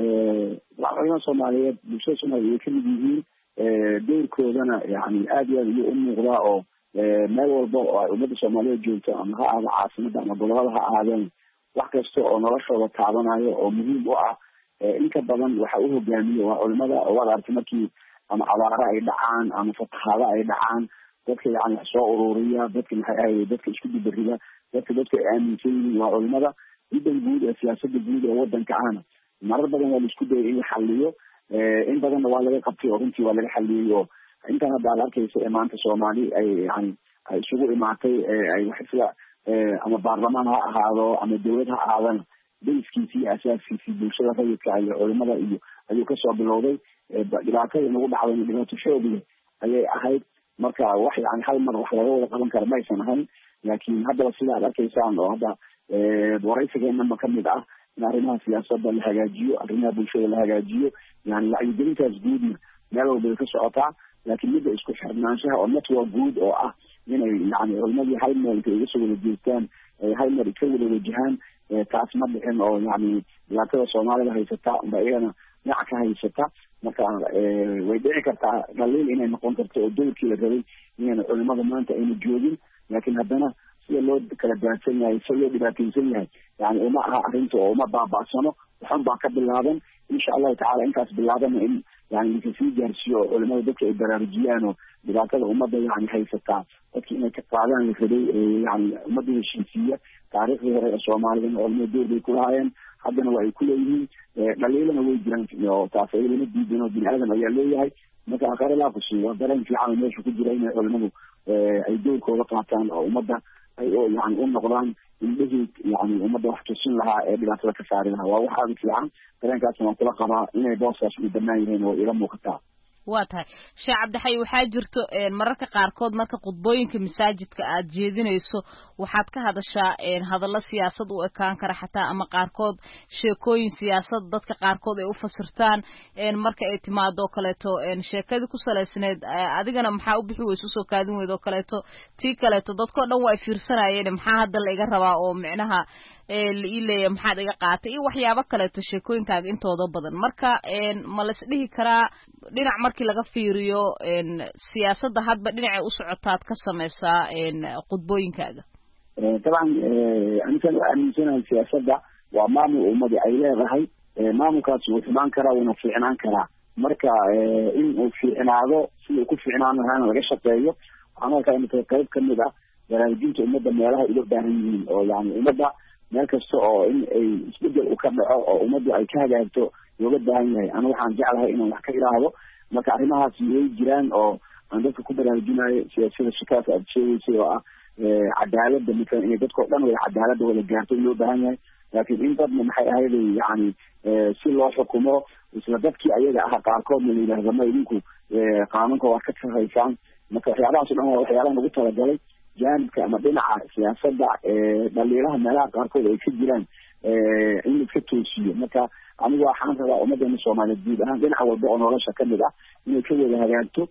culimada Soomaaliyeed bulshada Soomaaliyeed ka mid yihiin doorkoodana yani aad iyo aad ayuu u muuqdaa oo meel walba oo ay ummadda Soomaaliyeed joogto ama ha ahaado caasimada ama gobolada ha ahaadeen wax kasta oo noloshooda taabanayo oo muhiim u ah inka badan waxa u hogaamiyo waa culimada oo wada aragtay markii ama abaara ay dhacaan ama fatahaada ay dhacaan dadka yani wax soo ururiya dadka maxay ahayd dadka isku dibariga dadka ay aaminsan yihiin waa culimada ciidan guud ee siyaasadda guud ee wadanka ahna marar badan waa la isku dayay in la xaliyo in badanna waa laga qabtay oo runtii waa laga xaliyey oo intaan hadda aad arkaysa ee maanta Soomaali ay yani ay isugu imaatay ay wax sida ama baarlamaan ha ahaado ama dawlad ha ahaadana dayskiisii asaaskiisii bulshada rayidka iyo culimada iyo ayuu kasoo bilowday dhibaatada nagu dhacday dhibaato shoobiga ayay ahayd marka wax yani hal mar wax laga wada qaban kara maysan ahayn laakiin haddaba sida aad arkaysaan oo hadda waraysigeenama kamid ah in arrimaha siyaasadda la hagaajiyo arrimaha bulshada la hagaajiyo yani wacyigelintaas guudna meel walba ay ka socotaa laakiin midda isku xirnaanshaha oo network guud oo ah inay yani culimadii hal meel intay iga soo wada jeestaan hal meel iska wada wajahaan taas ma dhicin oo yani dhibaatada Soomaalida haysata unba iyagana dhinac ka haysata marka way dhici kartaa dhaliil inay noqon karto oo dowrkii la rabay inayna culimada maanta ayna joogin laakiin haddana sida loo kala daadsan yahay sida loo dhibaataysan yahay yani uma aha arrinta oo uma baaba'sano waxan baa ka bilaaban insha allahu tacaala intaas bilaabana in yani kasii gaarsiiyo oo culimada dadka ay baraarujiyaan oo dhibaatada ummadda yani haysataa dadki inay ka qaadaan la rabay yani ummadda heshiisiiya taariikhdii hore ee Soomaalida culimada door bay ku lahaayeen haddana waa ay ku leeyihiin dhaliilana way jiraan oo taas ay lama diidan oo bini aadan ayaa leeyahay marka aqare laa kusiiyo dareen fiican meesha ku jira inay culimadu ay doorkooda qaataan oo ummadda ay yani u noqdaan indhahii yani ummadda wax tusin lahaa ee dhibaatada ka saari lahaa waa wax aad u fiican dareenkaasna waan kula qabaa inay booskaas u banaan yihiin oo ila muuqataa
waa tahay sheekh cabdixay waxaa jirto mararka qaarkood marka khudbooyinka masaajidka aad jeedinayso waxaad ka hadashaa hadallo siyaasad u ekaan kara xataa ama qaarkood sheekooyin siyaasad dadka qaarkood ay u fasirtaan marka ay timaado kaleeto sheekadii ku salaysneed adigana maxaa u bixi weysa usoo kaadin weyd oo kaleeto tii kaleeto dadkoo dhan waa ay fiirsanayeen maxaa hadda la iga rabaa oo micnaha la ii leeya maxaad iga qaatay iyo waxyaabo kaleeto sheekooyinkaaga intooda badan marka ma la isdhihi karaa dhinac markii laga fiiriyo siyaasadda hadba dhinacay u socotaad ka samaysaa khudbooyinkaaga
طبعا anikan u aaminsanahay siyaasadda waa maamul ummadi ay leedahay maamulkaas wuu xumaan karaa wuuna fiicnaan karaa marka in uu fiicnaado siduu ku fiicnaan lahaana laga shaqeeyo waxaan arkaa imika qayb kamid ah baraarujinta ummadda meelaha uga baahan yihiin oo yani ummadda meel kasta oo in ay isbedel u ka dhaco oo ummaddu ay ka hagaagto looga baahan yahay ana waxaan jeclahay inaan wax ka ilaahdo marka arrimahaas way jiraan oo aan dadka ku baraarujinayo siyaasada shakaas aad sheegaysay oo ah cadaaladda matalan inay dadkao dhan wada cadaaladda wada gaarto loo baahan yahay laakiin in dadna maxay ahayd yani si loo xukumo isla dadkii ayaga ah qaarkoodna la yidhaahdo ma idinku qaanuunka waad ka sahaysaan marka waxyaabahaas o dhan waa waxyaabaha nagu talagalay jaanibka ama dhinaca siyaasadda dhaliilaha meelaha qaarkood ay ka jiraan in la iska toosiyo marka anigu waxaan rabaa ummaddeena Soomaaliyeed guud ahaan dhinac walba oo nolosha kamid ah inay ka wada hagaagto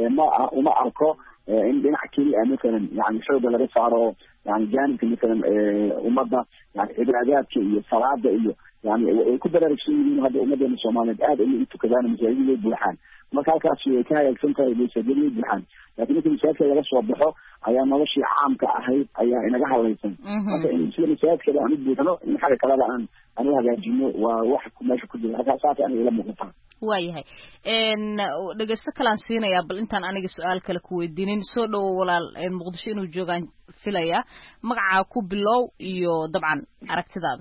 uma arko in dhinac keliya matalan yani xooga laga saaro yani jaanibka matalan ummadda yani cibaadaadka iyo salaada iyo yani ay ku baraarugsan yihiin hadda ummaddeena Soomaaliyeed aad ayay u tukadaan masaajid way buuxaan marka halkaas way ka hagaagsan tahay masaajid way buuxaan laakiin marka masaajidka laga soo baxo ayaa noloshii caamka ahayd ayaa inaga hadlaysan marka in sida masaajidka aan u buuxno in xagga kalada aan u hagaajino waa wax meesha ku jira halkaas saas aniga ila muuqataa
waayahay dhegeysto kalaan siinayaa bal intaan aniga su-aal kale ku weydiinin soo dhowo walaal muqdisho inuu joogaan filayaa magacaa ku bilow iyo dabcan aragtidaada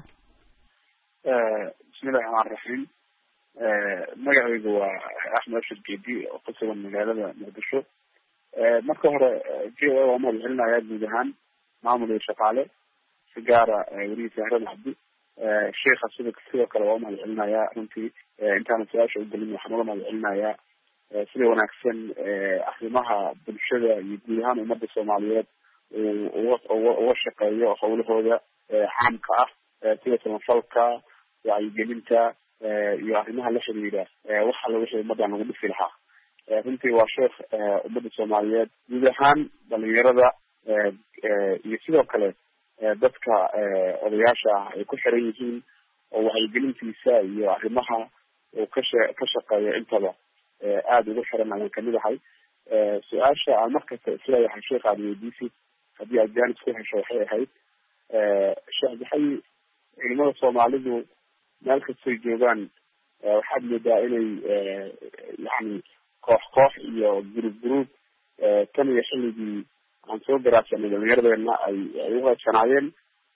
bismillahi raxmaan raxiim magacaygu waa axmed ashar geedi oo ku sugan magaalada muqdisho marka hore j o a waa mahad celinaya guud ahaan maamul iyo shaqaale si gaara werihiisa ahran cabdi sheikha sidoo kale waa umahad celinayaa runtii intaana su-aasha ugelin waxaan uga mahad celinayaa sida wanaagsan arrimaha bulshada iyo guud ahaan ummadda soomaaliyeed uga shaqeeyo hawlahooda caamka ah sida samafalka wacyigelinta iyo arrimaha la xiriira waxa la wixii ummaddan lagu dhisi lahaa runtii waa sheekh ummadda soomaaliyeed guud ahaan dhalinyarada iyo sidoo kale dadka odayaasha ah ay ku xiran yihiin oo wacyigelintiisa iyo arrimaha uu ka shaqeeyo intaba aada ugu xiran ayaan kamid ahay su-aasha aan markasta isleeyahay sheekh aad weydiisid haddii aad jaanis ku hesho waxay ahayd sheekh baxay culimada soomaalidu meel kastoy joogaan waxaad moodaa inay yani koox iyo group tan iyo xilligii aan soo garaadsanay dhalinyaradeenna ay uqeybsanaayeen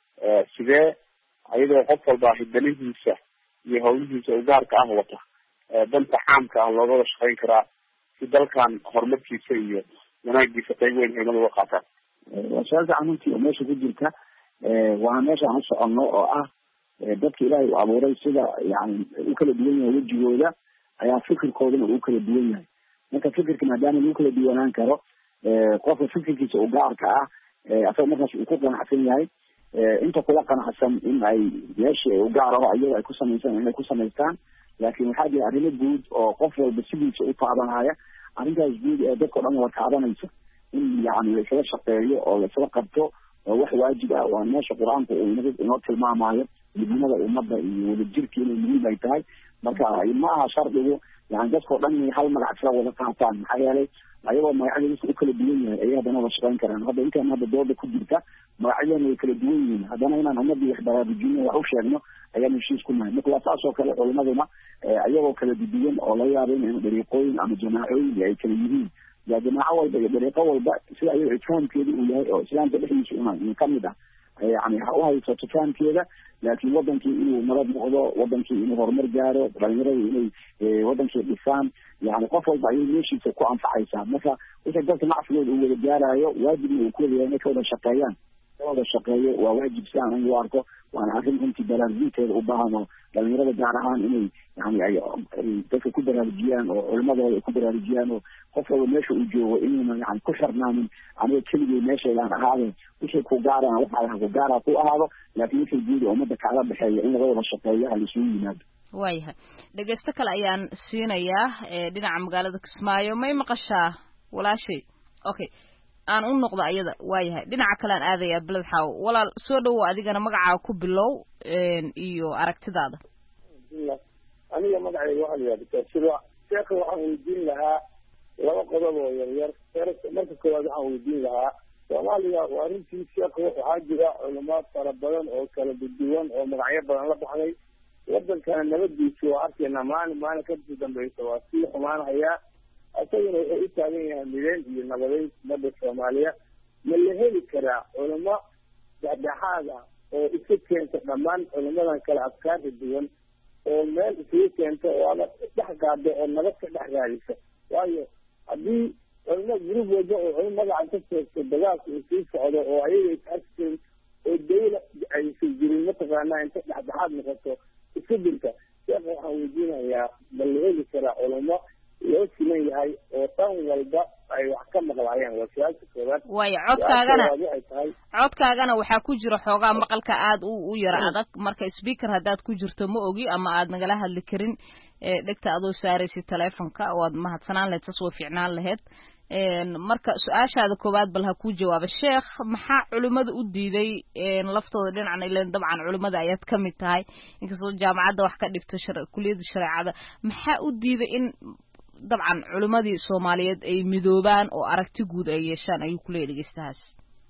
sidee ayadoo qof walba hidanihiisa iyo hawlihiisa u gaarka ah wata danta caamka ah looga wada shaqeyn karaa si dalkan horumarkiisa iyo wanaagiisa qayb weyn culimada uga qaataan
waa su-aal fiican runtii oo meesha ku jirta waana meesha aan u soconno oo ah dadka ilaahay u abuuray sida yani u kala duwan yahay wejigooda ayaa fikirkoodana uu kala duwan yahay marka fikirka maadaama lagu kala duwanaan karo qofka fikirkiisa u gaarka ah asaga markaas uu ku qanacsan yahay inta kula qanacsan in ay meeshii u gaar aho iyaga ay ku samaysan inay ku samaystaan laakin waxaa jira arrimo guud oo qof walba sidiisa u taabanaya arrintaas guud ee dadka o dhan wada taabanaysa in yani laisaga shaqeeyo oo laisaga qabto oo wax waajib ah waa meesha qur-aanku uu inoo tilmaamayo midnimada ummadda iyo wadajirka inay muhiim ay tahay marka ma aha shardigu yani dadkao dhan inay hal magac isla wada qaataan maxaa yeelay ayagoo magacyadiisa u kala duwan yahay ayay haddana wada shaqeyn karaan hadda intaan hadda dooda ku jirta magacyadeena way kala duwan yihiin haddana inaan ummadii wax baraarujino wax u sheegno ayaan heshiis ku nahay marka waa saas oo kale culimaduna ayagoo kala duduwan oo laga yaabo in dariiqooyin ama jamaacooyin ay kala yihiin yaa jamaaco walba iyo dariiqo walba sida ayago ifhaamkeeda uu yahay oo islaamka dhexdiisa kamid ah yani ha uhaysato fahamkeeda laakin wadankii inuu nabad noqdo wadankii inuu horumar gaaro dhalinyarada inay wadankii dhisaan yani qof walba ayay meeshiisa ku anfacaysaa marka wixii dadka nacfigooda uu wada gaarayo waajibna uu kuwada yahay inay ka wada shaqeeyaan wada shaqeeyo waa waajib si aan u arko waana arrin runtii baraarujinteeda u baahan oo dhalinyarada gaar ahaan inay yani ay dadka ku baraarujiyaan oo culimadooda ay ku baraarujiyaan oo qof walba meesha uu joogo inuuna yani ku xirnaanin aniga keligay meeshayaan ahaadeen wixii ku gaarana waxaa ku gaara ku ahaado laakin wixii guud oo ummadda kala dhexeeya in laga wada shaqeeyo halaisugu yimaado
waayahay dhegeysto kale ayaan siinayaa dhinaca magaalada Kismaayo may maqashaa walaashay okay aan u noqdo ayada waayahay dhinaca kale aan aadaya balad xaw walaal soo dhawo adigana magacaaga ku bilow iyo aragtidaada
aniga magacayga waxaa la yidhahdaa sheekha waxaan weydiin lahaa laba qodob oo yaryar marka koowaad waxaan weydiin lahaa soomaaliya waa runtii sheekha waxaa jira culamaad fara badan oo kala duwan oo magacyo badan la baxday wadankana nabadiisa waa arkaynaa maalin kasii dambeysa waa sii xumaanayaa asagana wuxuu u taagan yahay mideen iyo nabadeyn umada soomaaliya ma la heli karaa culamo dhexdhexaad ah oo iska keenta dhammaan culamadan kale afkaarta duwan oo meel isugu keenta oo ama dhex gaado oo nabad ka dhex raadisa waayo haddii culamo gurub walba oo culamo magacan ka sheegto dagaalka uu sii socdo oo ayaga is arkeen oo dawla aysan jirin mataqaanaa inta dhexdhexaad noqoto iska jirta sheekha waxaan weydiinayaa ma la heli karaa culamo loo siman yahay oo tan walba ay wax ka maqlaayaan waa su-aalka koowaad
waayo codkaagana waxaa ku jira xoogaa maqalka aad u yara adag marka speaker haddaad ku jirto ma ogi ama aad nagala hadli karin dhegta adoo saaraysid teleefonka waad mahadsanaan lahayd saas waa fiicnaan lahayd marka su-aashaada koowaad bal ha kuu jawaaba sheekh maxaa culimada u diiday laftooda dhinacan ilan dabcan culimada ayaad ka mid tahay inkastoo jaamacadda wax ka dhigto kuliyadda shareecada maxaa u diiday in dabcan culimadii Soomaaliyeed ay midoobaan oo aragti guud ay yeeshaan ayuu ku leeyahay dhegeystahaas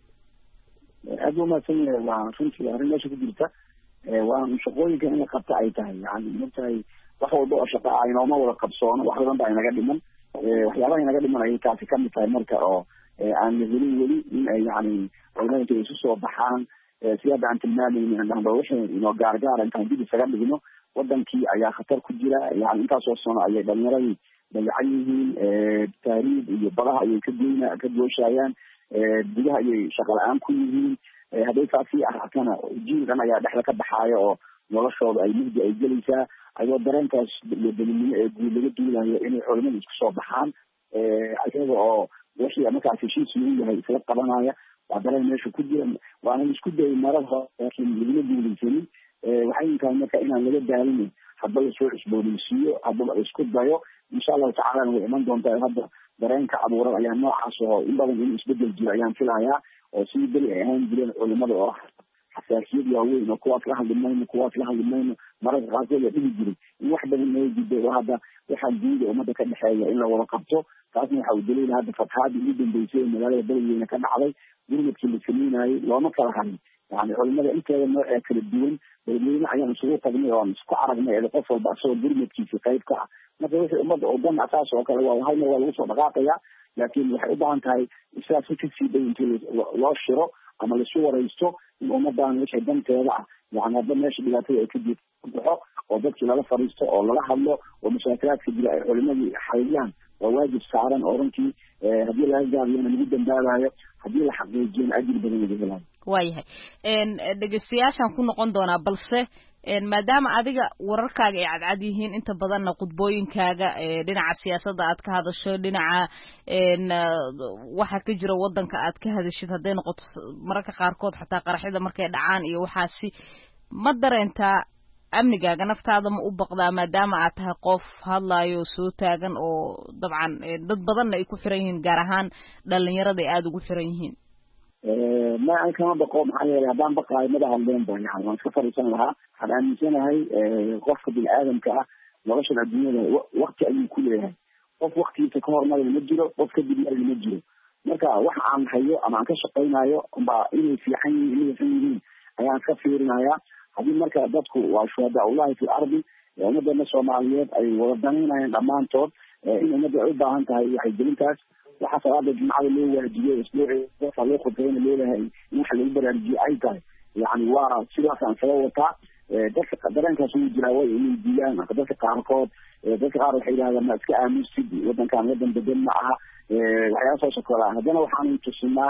aad uma sanay waa runtii arrin meesha ku jirta waa shaqooyinka in la qabta ay tahay yani markay wax walba oo shaqa ah inooma wada qabsoono wax badan baa inaga dhiman waxyaabaha inaga dhiman ayay taasi kamid tahay marka oo aan la helin weli in ay yani culimada intay isu soo baxaan si hadda aan tilmaamayni andhahba wixii inoo gaargaara intaan dib isaga dhigno wadankii ayaa khatar ku jira yani intaasoo sano ayay dhalinyaradii dayacan yihiin taariib iyo badaha ayay ka gooshayaan gudaha ayay shaqa la-aan ku yihiin hadday taasi ahaatana jiilkan ayaa dhexda ka baxaaya oo noloshooda ay mugdi ay gelaysaa ayadoo dareenkaas iyo dalinimo ee guud laga duulayo inay culimada isku soo baxaan ayaga oo wixii markaas heshiis lagu yahay isla qabanaya waa dareen meesha ku jira waana isku dayay marada laakiin laguma guulaysanin waxay tahay marka inaan laga daalin hadba lasoo cusboonaysiiyo hadaba la isku dayo insha allahu tacaalana way iman doontaa hadda dareenka abuuran ayaa noocaas oo in badan in isbedel jiro ayaan filayaa oo sidii beli ay ahaan jireen culimada oo xasaasiyad waaweyn oo kuwaas la hadli mayno mararka qaarkood la dhihi jiray in wax badan laga gudbo oo hadda waxaa guuda ummadda ka dhexeeya in la wada qabto taasna waxa uu daliila hadda fatxaadii ugu dambeysay ee magaalada beledweyne ka dhacday gurmadkii la sameynayay looma kala harin yani culimada inteeda noocee kala duwan beledweyne ayaan isugu tagnay oo aan isku aragnay ee qof walba asagoo gurmadkiisa qayb ka ah marka wixii ummadda oo dan asaas oo kale waa hal mar waa lagu soo dhaqaaqaya laakiin waxay u baahan tahay isaas kasii dhow intii loo shiro ama laisu waraysto in ummadan wixii danteeda ah yani hadda meesha dhibaatada ay ka baxo oo dadkii lala fariisto oo lala hadlo oo mashaakiraadka jira ay culimadii xaliyaan waa waajib saaran oo runtii haddii laga gaabiyana lagu dambaabayo haddii la xaqiijiyana ajir badan laga helayo
waayahay dhegeystayaashaan ku noqon doonaa balse maadaama adiga wararkaaga ay cadcad yihiin inta badanna khudbooyinkaaga dhinaca siyaasadda aad ka hadasho dhinaca waxa ka jira wadanka aad ka hadashid hadday noqoto mararka qaarkood xataa qaraxyada markay dhacaan iyo waxaasi ma dareentaa amnigaaga naftaada ma u baqdaa maadaama aad tahay qof hadlaayo soo taagan oo dabcan dad badanna ay ku xiran yihiin gaar ahaan dhalinyarada ay aada ugu xiran yihiin
ma an kama baqo maxaa yeelay haddaan baqaayo mada hadleen ba yani waan iska fariisan lahaa waxaan aaminsanahay qofka bini aadamka ah noloshan adduunyada wakti ayuu ku leeyahay qof waktigiisa ka hormarina ma jiro qof kadib marina ma jiro marka waxa aan hayo ama aan ka shaqaynayo ba inay fiican yihiin inay xun yihiin ayaan iska fiirinaya haddii marka dadku waa shuhadaa ullahi fi ardi ummadana soomaaliyeed ay wada danaynayaan dhammaantood in ummadda ay u baahan tahay waxay gelintaas waxaa salaada jumcada loo waajibiyey isbuucii loo khudbayna leedahay in waxa lagu baraarujiye ay tahay yani waa sidaasaan saba wataa dadka dareenkaas wuu jiraa way inay diiyaan dadka qaarkood dadka qaar waxay yidhahdaan ma iska aamusid wadankan wadan degan ma aha waxyaaba soo sokolaa haddana waxaanu tusinaa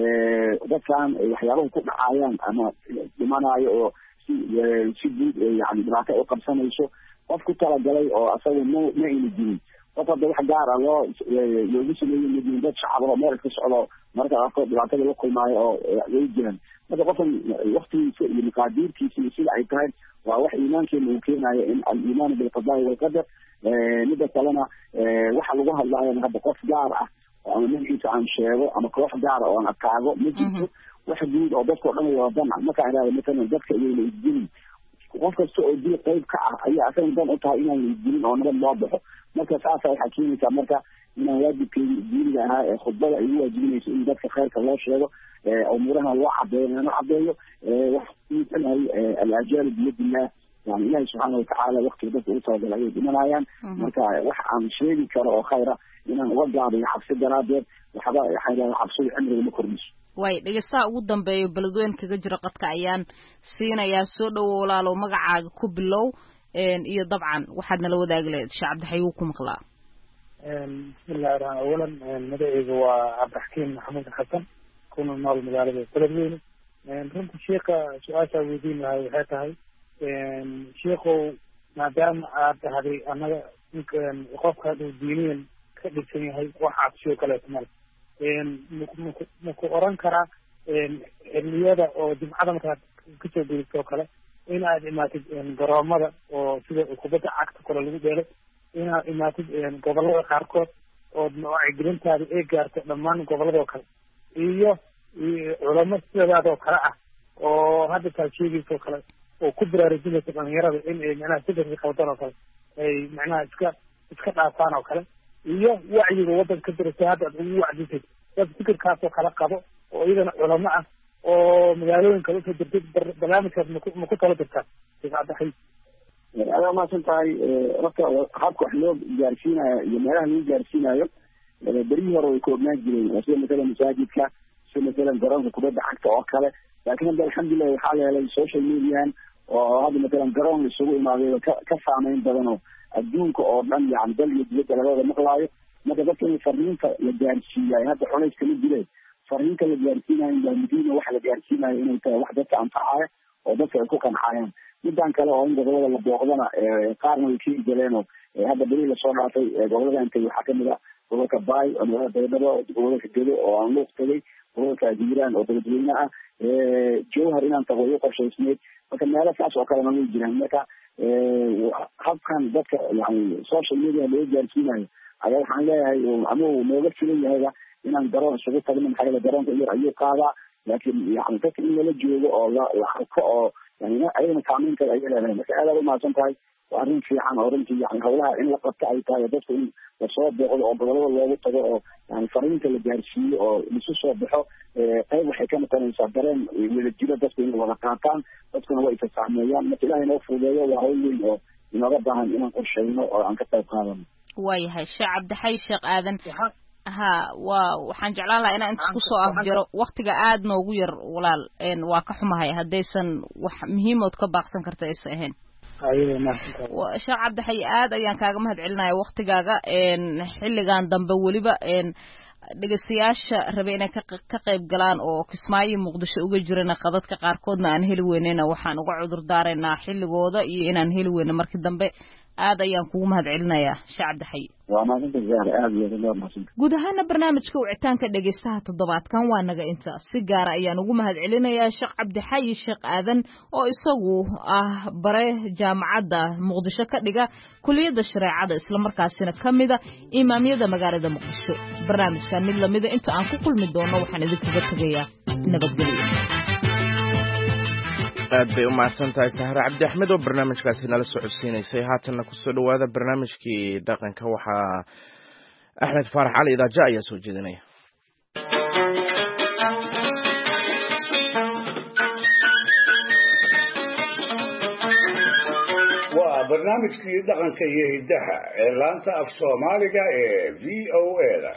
dadkan waxyaabaha ku dhacayaan ama dhimanayo oo si guud yani dhibaato u qabsanayso qof ku talagalay oo asaga ma ayna jirin qof hadda wax gaar ah loogu sameeyo madiin dad shacab oo meel iska socdo mararka qaarkood dhibaatada la kulmaayo oo way jiraan marka qofkan waktigiisa iyo maqaadiirkiisa iyo sida ay tahay waa wax iimaankeena uu keenayo in aliimaanu bilqadaai walqadar mida kalena waxa lagu hadlaayana hadda qof gaar ah ama magaciisa aan sheego ama koox gaara oo aan adkaago ma jirto wax guud oo dadkao dhan wada dan ah markaan idhahdo matalan dadka iyayna isgelin qof kasta oo dil qayb ka ah ayaa asaga dan u tahay inaan la isgelin oo nabad loo baxo marka saasa waxaa keenaysaa marka inaan waajibkeedi diiniga ahaa ee khudbada ay u waajibinayso in dadka khayrka loo sheego umuuraha loo cadeeyo lana cadeeyo waxaanahay alajaalu biyadillah yani ilahi subxaana watacaala waktiga dadka ugu talagala ayay dhimanayaan marka wax aan sheegi karo oo khayra inaan uga gaabiyo cabsi daraadeed waxba waxay dhaha cabsida cimriga ma kordhiso
way dhegeystaha ugu dambeeyo beledweyne kaga jira qadka ayaan siinayaa soo dhowo walaalow magacaaga ku bilow iyo dabcan waxaad nala wadaagi lahayd sheekh cabdixay wuu ku maqlaa
bismillahi raxmaan awalan magaceyga waa cabdixakiim maxamuud xasan kuna nool magaalada beledweyne runta sheika su-aashaa weydiin lahay waxay tahay sheikow maadaama aad dhahday annaga qofka hadduu diiniyan ka dhigsan yahay wax cabsiyo kaleeto male maku oran karaa xiliyada oo jimcada markaad kasoo gudubto oo kale in aad imaatid garoomada oo sida kubadda cagta kale lagu dheelo inaad imaatid gobolada qaarkood oo wacyigelintaada ay gaarto dhammaan goboladoo kale iyo culamo sidaadoo kale ah oo hadda taad sheegaysa oo kale oo ku baraarujinaysa dhalinyarada in ay macnaha sidarka qabtaan oo kale ay macnaha iska dhaafaan oo kale iyo wacyiga waddanka ka dirasa hadda aad ugu wacdisay dad fikirkaasoo kala qabo oo iyadana culamo ah oo magaalooyin kale usoo dirtay barnaamijkaas maku talo dirtaa sheekh cabdixay
adaa maasan tahay horta habka wax loo gaarsiinayo iyo meelaha lagu gaarsiinayo berihii hore way koobnaan jireen sida mathalan masaajidka sida mathalan garoonka kubadda cagta oo kale laakiin hadda alxamdulilah waxaa la helay social median oo hadda mathalan garoon isugu imaaday ka saameyn badan oo adduunka oo dhan yani dal iyo dibadda labada maqlaayo marka dadka in fariinta la gaarsiiyayo hadda culays kama jire fariinta la gaarsiinayo waa muhiima waxa la gaarsiinayo inay tahay wax dadka anfacaya oo dadka ay ku qancayaan midaan kale oo in gobolada la booqdana qaarna way ka galeen oo hadda beri lasoo dhaafay gobolada intay waxaa kamid ah gobolka baay oo magaalada baydhabo gobolka gedo oo aan luuq tagay gobolka hiiraan oo daladweyne ah jowhar inaan tago way u qorshaysneyd marka meelo saas oo kalena way jiraan marka habkan dadka yani social media loo gaarsiinayo ayaa waxaan leeyahay ama uu nooga filan yahayba inaan garoon isugu tagno maxaa yeele garoonka yar ayuu qaadaa laakiin yani dadka in lala joogo oo la arko oo yani ayadana saameyn kale ayay leedahay marka aad aad umahadsan tahay waa arrin fiican oo runtii yani hawlaha in la qabto ay tahay dadku in lasoo booqdo oo gobolada loogu tago oo yani fariinta la gaarsiiyo oo lisu soo baxo qayb waxay ka noqonaysaa dareen wada jiro dadku inay wada qaataan dadkuna waa isasaameeyaan marka ilahay inoo fududeeyo waa hawl weyn oo inooga baahan inaan qorsheyno oo aan ka qayb qaadano
waayahay sheekh cabdixay sheekh aadan ha waxaan jeclaan lahaa inaan inta kusoo afjaro waktiga aad noogu yar walaal waa ka xumahay haddaysan wax muhiimood ka baaqsan karta aysan ahayn sheekh cabdixay aad ayaan kaaga mahad celinaya waktigaaga xilligan dambe weliba dhegeystayaasha rabe inay ka qayb galaan oo kismaayo muqdisho uga jirana qadadka qaarkoodna aan heli weynayna waxaan uga cudur daaraynaa xilligooda iyo inaan heli weyno markii dambe aad ayaan kugu mahad celinayaa sheekh cabdixay guud ahaana barnaamijka wicitaanka dhegeystaha toddobaadkan waa naga inta si gaara ayaan ugu mahad celinayaa sheekh cabdixay sheekh aadan oo isagu ah bare jaamacadda muqdisho ka dhiga kuliyadda shareecada islamarkaasina ka mida imaamyada magaalada muqdisho barnaamijkan mid lamida inta aan ku kulmi doono waxaan idinkaga tegayaa nabadgelyo
aad bay u mahadsan tahay sahre cabdi axmed oo barnaamijkaasi nala socodsiinaysay haatanna kusoo dhawaada barnaamijkii dhaqanka waxaa axmed faarax cali idaaja ayaa soo jeedinaya
waa barnaamijkii dhaqanka iyo hiddaha ee laanta af soomaaliga ee v o a-da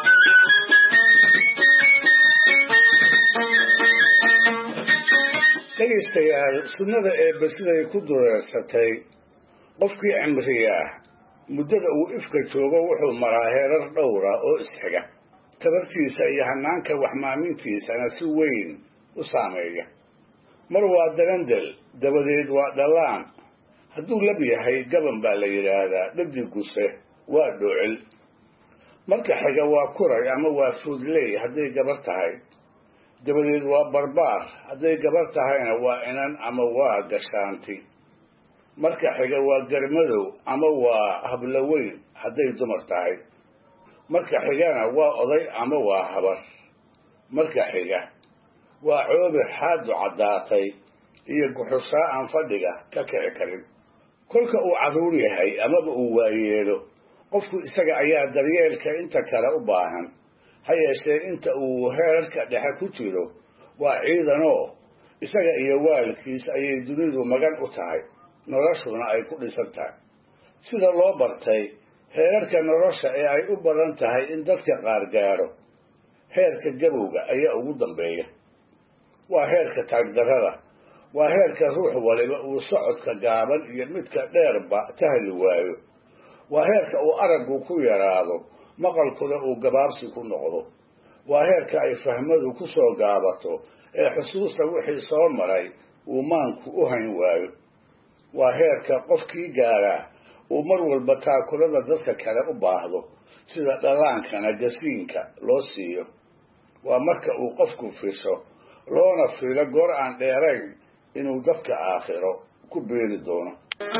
dhegaystayaal sunnada eebbe siday ku dureersatay qofkii cimriya muddada uu ifka joogo wuxuu maraa heerar dhowra oo isxiga tabartiisa iyo hanaanka waxmaamintiisana si weyn u saameeya mar waa dalandel dabadeed waa dhallaan hadduu lab yahay gaban baa la yidhaahdaa dhadiguse waa dhoocil marka xiga waa kuray ama waa fuudley hadday gabar tahay dabadeed waa barbaar hadday gabar tahayna waa inan ama waa gashaanti marka xiga waa garmadow ama waa hablaweyn hadday dumar tahay marka xigana waa oday ama waa habar marka xiga waa coobir xaadu caddaatay iyo guxushaa aan fadhiga ka kici karin kolka uu carruur yahay amaba uu waayeelo qofku isaga ayaa daryeelka inta kale u baahan ha yeeshee inta uu heerarka dhexe ku jiro waa ciidanoo isaga iyo waalidkiis ayay dunidu magan u tahay noloshuna ay ku dhisan tahay sida loo bartay heerarka nolosha ee ay u badan tahay in dadka qaar gaadho heerka gabowga ayaa ugu dambeeya waa heerka taagdarrada waa heerka ruux waliba uu socodka gaaban iyo midka dheerba tahli waayo waa heerka uu araggu ku yaraado maqalkuna uu gabaabsi ku noqdo waa heerka ay fahmadu ku soo gaabato ee xusuusta wixii soo maray uu maanku u hayn waayo waa heerka qofkii gaaraa uu mar walba taakulada dadka kale u baahdo sida dhallaankana gasiinka loo siiyo waa marka uu qofku fisho loona filo goor aan dheerayn inuu dadka aakhiro ku beeri doono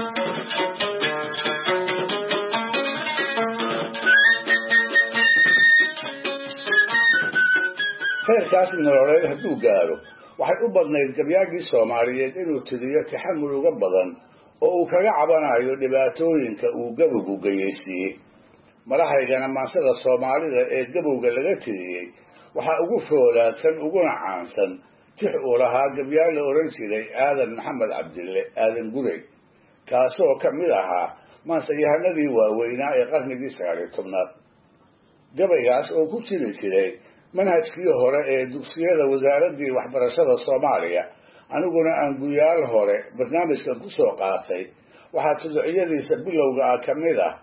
heerkaas nololeed hadduu gaadho waxay u badnayd gabyaagii soomaaliyeed inuu tiriyo taxamul uga badan oo uu kaga cabanayo dhibaatooyinka uu gabowgu geyaysiiyey madaxaygana maansada soomaalida ee gabowga laga tiriyey waxaa ugu foolaadsan uguna caansan tix uu lahaa gabyaal la odhan jiray aadan maxamed cabdille aadan gurey kaasoo ka mid ahaa maansayahanadii waaweynaa ee qarnigii 19aad. gabaygaas oo ku jiri jiray manhajkii hore ee dugsiyada wasaaraddii waxbarashada Soomaaliya, aniguna aan guyaal hore barnaamijkan ku soo qaatay, waxaa tuducyadiisa bilowga ah ka mid ah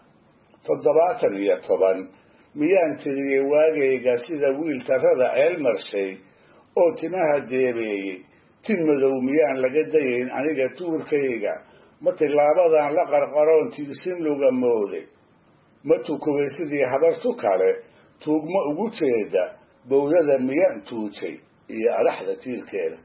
17 miyaan tiriyey waagayga sida wiil tarada ceel marshay oo timaha deebeeyey, tin madow miyaan laga dayayn aniga tuurkayga, ma tilaabadan la qarqaroon tiirsin luga mooday, ma tukubay sidii habartu kale tuugma ugu jeeda, bowdada miyaan tuujay iyo adaxda tiirkeeda.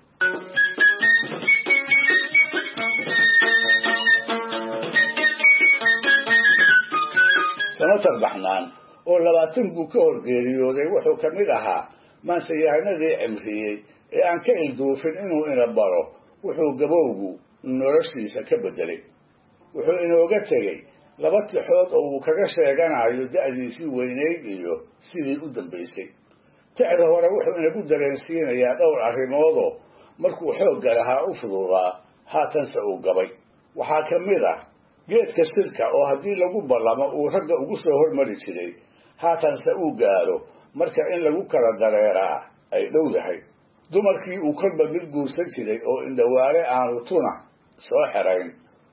sanatar baxnaan oo 20 buu ka horgeeriyooday wuxuu ka mid ahaa maansayahanadii cimriyey ee aan ka ilduufin inuu ina baro wuxuu gabowgu noloshiisa ka bedelay. wuxuu inooga tegey 2 tixood oo uu kaga sheeganayo da'diisii weyneyd iyo sidii u dambaysay. tixda hore wuxuu inagu dareensiinayaa dhowr arrimoodoo markuu xoogga lahaa u fududaa haatanse uu gabay. waxaa ka mid ah geedka sirka oo haddii lagu ballamo uu ragga ugu soo hormari jiray, haatanse uu gaaro marka in lagu kala dareeraa ay dhowdahay. dumarkii uu kolba mid guursan jiray oo indhawaale aanu tuna soo xerayn.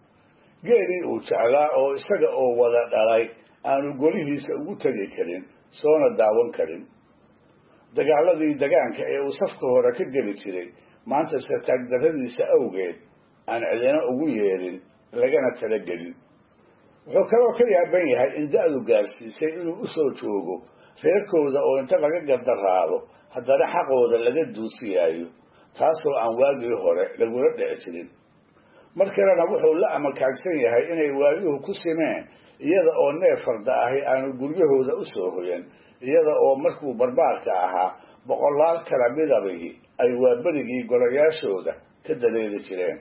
geelii uu jeclaa oo isaga oo wada dhalay aanu golihiisa ugu tegi karin, soona daawan karin. dagaaladii degaanka ee uu safka hore ka geli jiray, maantase taagdarradiisa awgeed aan cidina ugu yeelin, lagana talagelin. wuxuu kaloo ka yaaban yahay in da'du gaarsiisay inuu u soo joogo reerkooda oo inta laga gardaraado haddana xaqooda laga duusiyaayo, taasoo aan waagii hore lagula dhici jirin. mar kalena wuxuu la amakaagsan yahay inay waayuhu ku simeen iyada oo neef farda ahi aanu guryahooda u soo hoyan, iyada oo markuu barbaarka ahaa boqolaal kala midabihii ay waaberigii golayaashooda ka dareeri jireen.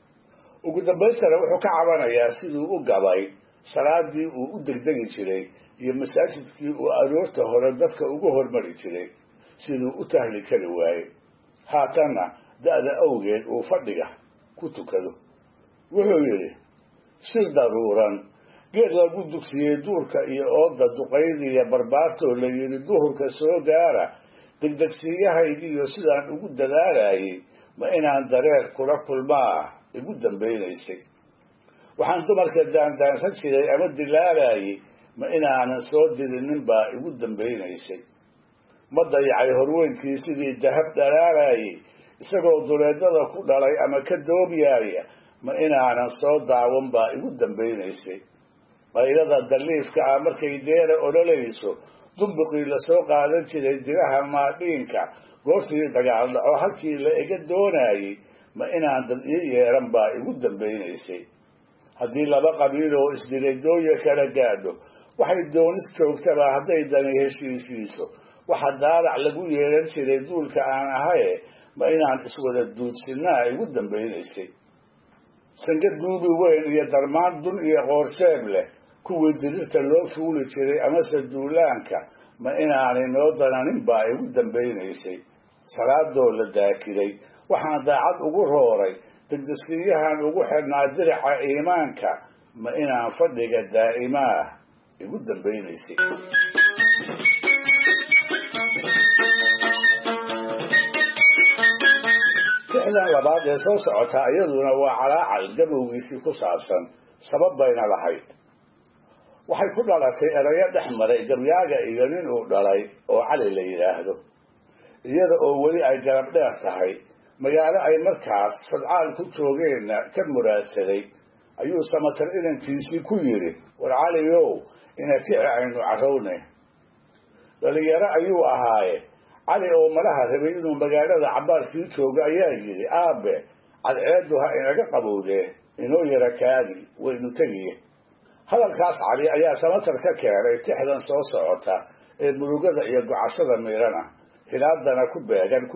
ugu dambaystana wuxuu ka cabanayaa siduu u gabay salaadii uu u degdegi jiray iyo masaajidkii uu aroorta hore dadka ugu hormari jiray, siduu u tahli kari waayey, haatanna da'da awgeed uu fadhiga ku tukado. wuxuu yidhi, si daruuran geed lagu dugsiyey duurka iyo ooda duqaydiiyo barbaartoo la yidhi duhurka soo gaara, degdegsiiyahaygiiyo sidaan ugu dadaalayay ma inaan dareer kula kulmaa igu dambaynaysay. waxaan dumarka daandaansan jiray ama dilaalayay ma inaanan soo dirinin baa igu dambaynaysay. ma dayacay horweynkii sidii dahab dhalaalayay, isagoo duleedada ku dhalay ama ka doobyaaya ma inaanan soo daawan baa igu dambaynaysay. qaylada daliifka ah markay deera ololayso, dumbuqii lasoo qaadan jiray diraha maadhiinka, goortii dagaal dhaco halkii la iga doonayay ma inaan dad ii yeeran baa igu dambaynaysay. haddii 2 qabiil oo isdilay dooya kala gaadho, waxay doonis joogtaba hadday dani heshiisiiso, waxa daalac lagu yeelan jiray duulka aan ahaye ma inaan iswada duudsinaa igu dambaynaysay. sange duubi weyn iyo darmaan dun iyo qoorsheeb leh, kuwii dirirta loo fuuli jiray amase duulaanka ma inaanay noo dananin baa igu dambaynaysay. salaadoo la daakiday waxaan daacad ugu rooray, degdegsiiyahan ugu xidhnaa dirica iimaanka ma inaan fadhiga daa'imaa igu dambaynaysay. tixdan labaad ee soo socota iyaduna waa calaacal gabowgiisii ku saabsan, sabab bayna lahayd. waxay ku dhalatay erayo dhex maray gabyaaga iyo nin uu dhalay oo cali la yidhaahdo. iyada oo weli ay garab dheer tahay, magaalo ay markaas fadcaal ku joogeenna ka muraadsaday, ayuu samatar inankiisii ku yidhi, war caliyow ina kici aynu carrowne. dhalinyaro ayuu ahaaye, cali oo malaha rabay inuu magaalada cabbaarkii joogo ayaa yidhi, aabe cadceeddu ha inaga qabowdee, inoo yara kaadi waynu tegiye. hadalkaas cali ayaa samatar ka keenay tixdan soo socota ee murugada iyo gocashada miirana, hilaadana ku beegan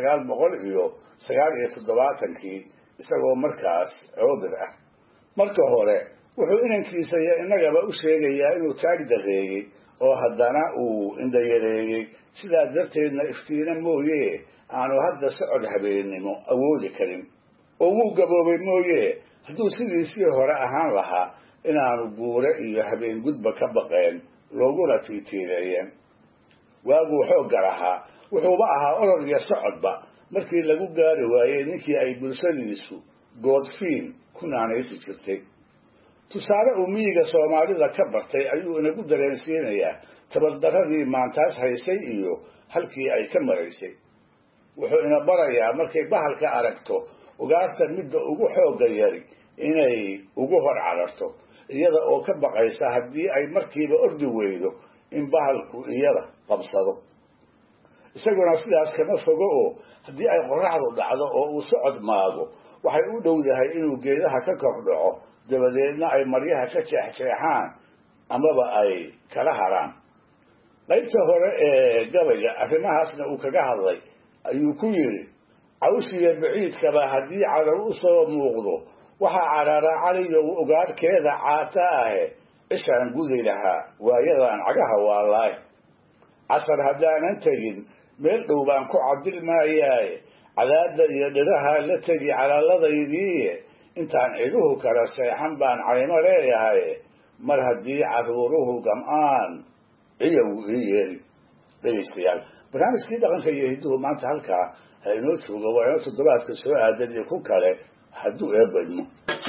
1979, isagoo markaas coodir ah. marka hore wuxuu inankiisa iyo innagaba u sheegayaa inuu taag dareeyey oo haddana uu indhayareeyey, sidaa darteedna iftiina mooye aanu hadda socod habeennimo awoodi karin, oo wuu gaboobay mooye hadduu sidiisii hore ahaan lahaa inaanu guure iyo habeen gudba ka baqeen looguna tiitiireeyeen. waaguu xoogga lahaa wuxuuba ahaa orod iyo socodba markii lagu gaari waayey ninkii ay bulshadiisu goodfiin ku naanaysi jirtay. tusaale uu miyiga soomaalida ka bartay ayuu inagu dareensiinayaa tabardaradii maantaas haysay iyo halkii ay ka maraysay. wuxuu ina barayaa markay bahalka aragto ugaarta midda ugu xoogga yari inay ugu hor cararto iyada oo ka baqaysa haddii ay markiiba ordi weydo in bahalku iyada qabsado. isaguna sidaas kama fogo oo haddii ay qorraxdu dhacdo oo uu socod maago waxay u dhowdahay inuu geedaha ka kor dhaco dabadeedna ay maryaha ka jeexjeexaan amaba ay kala haraan. qaybta hore ee gabayga arrimahaasna uu kaga hadlay ayuu ku yidhi cawsiya baciidkaba haddii cadow u soo muuqdo waxaa caraara caliyow ugaadhkeeda caata ahe cishaan gudi lahaa waayadaan cagaha waalaay. casar haddaanan tegin meel dhow baan ku cabdil maayaaye cadaadda iyo dhiraha la tegi calaaladaydiiye intaan ciduhu kala seexan baan caymo leeyahay mar haddii caruuruhu gam'aan ciyow ii yeeli. dhegaystayaal barnaamijkii dhaqanka iyo hidduhu maanta halkaa ha inoo jooga waa inoo toddobaadka soo aadan iyo ku kale hadduu eebadmo.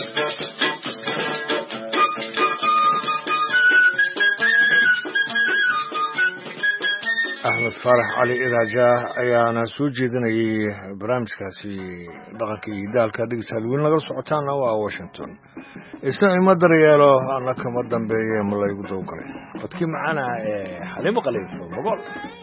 axmed faarax cali idaajaah ayaana soo jeedinayay barnaamijkaasi dhaqanka iyo hidaalka dhegeystayaal weli nagala socotaana waa Washington. isna ima daryeelo ana kama dambeeye ma laygu dowgalay codkii macana ee Xaliimo Khaliif Magool.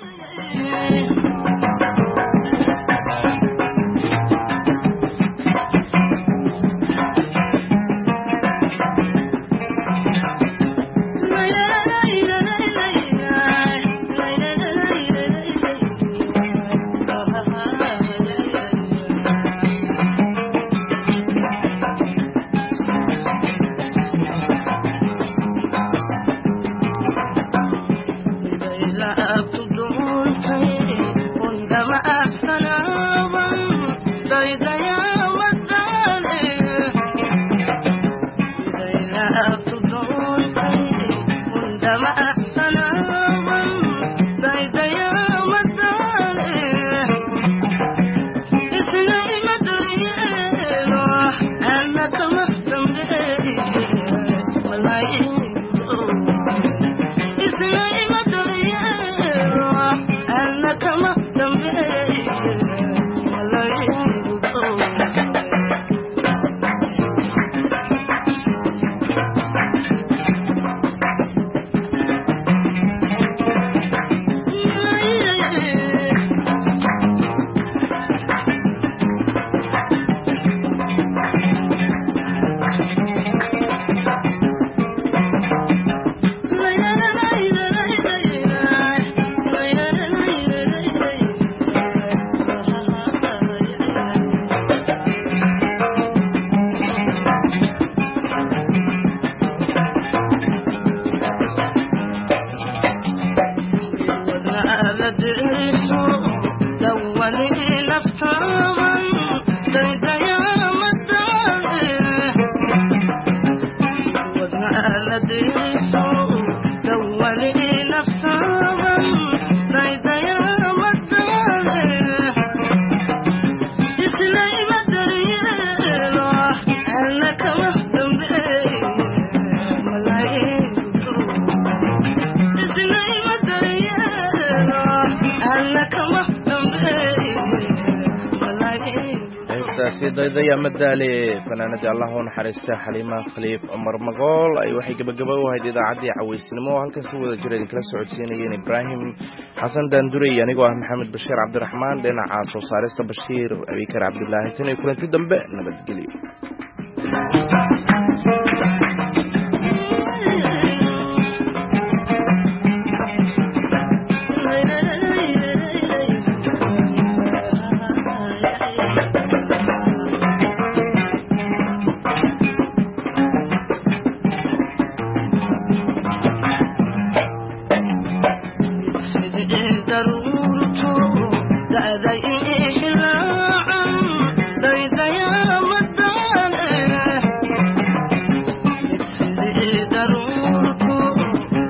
dayda madaale fanaanada Allah oo naxariista Xaliimo Khaliif Umar Magool ay waxay gabagabo u ahayd idaacadii caweysnimo halka si wada jira kala socodsiinayeen Ibrahim Xasan Daandurey anigoo ah Maxamed Bashiir Cabdiraxmaan dhinaca soo saarista Bashiir Abikar Cabdullaahi tan iyo kulanti dambe nabadgelyo.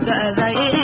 gadaye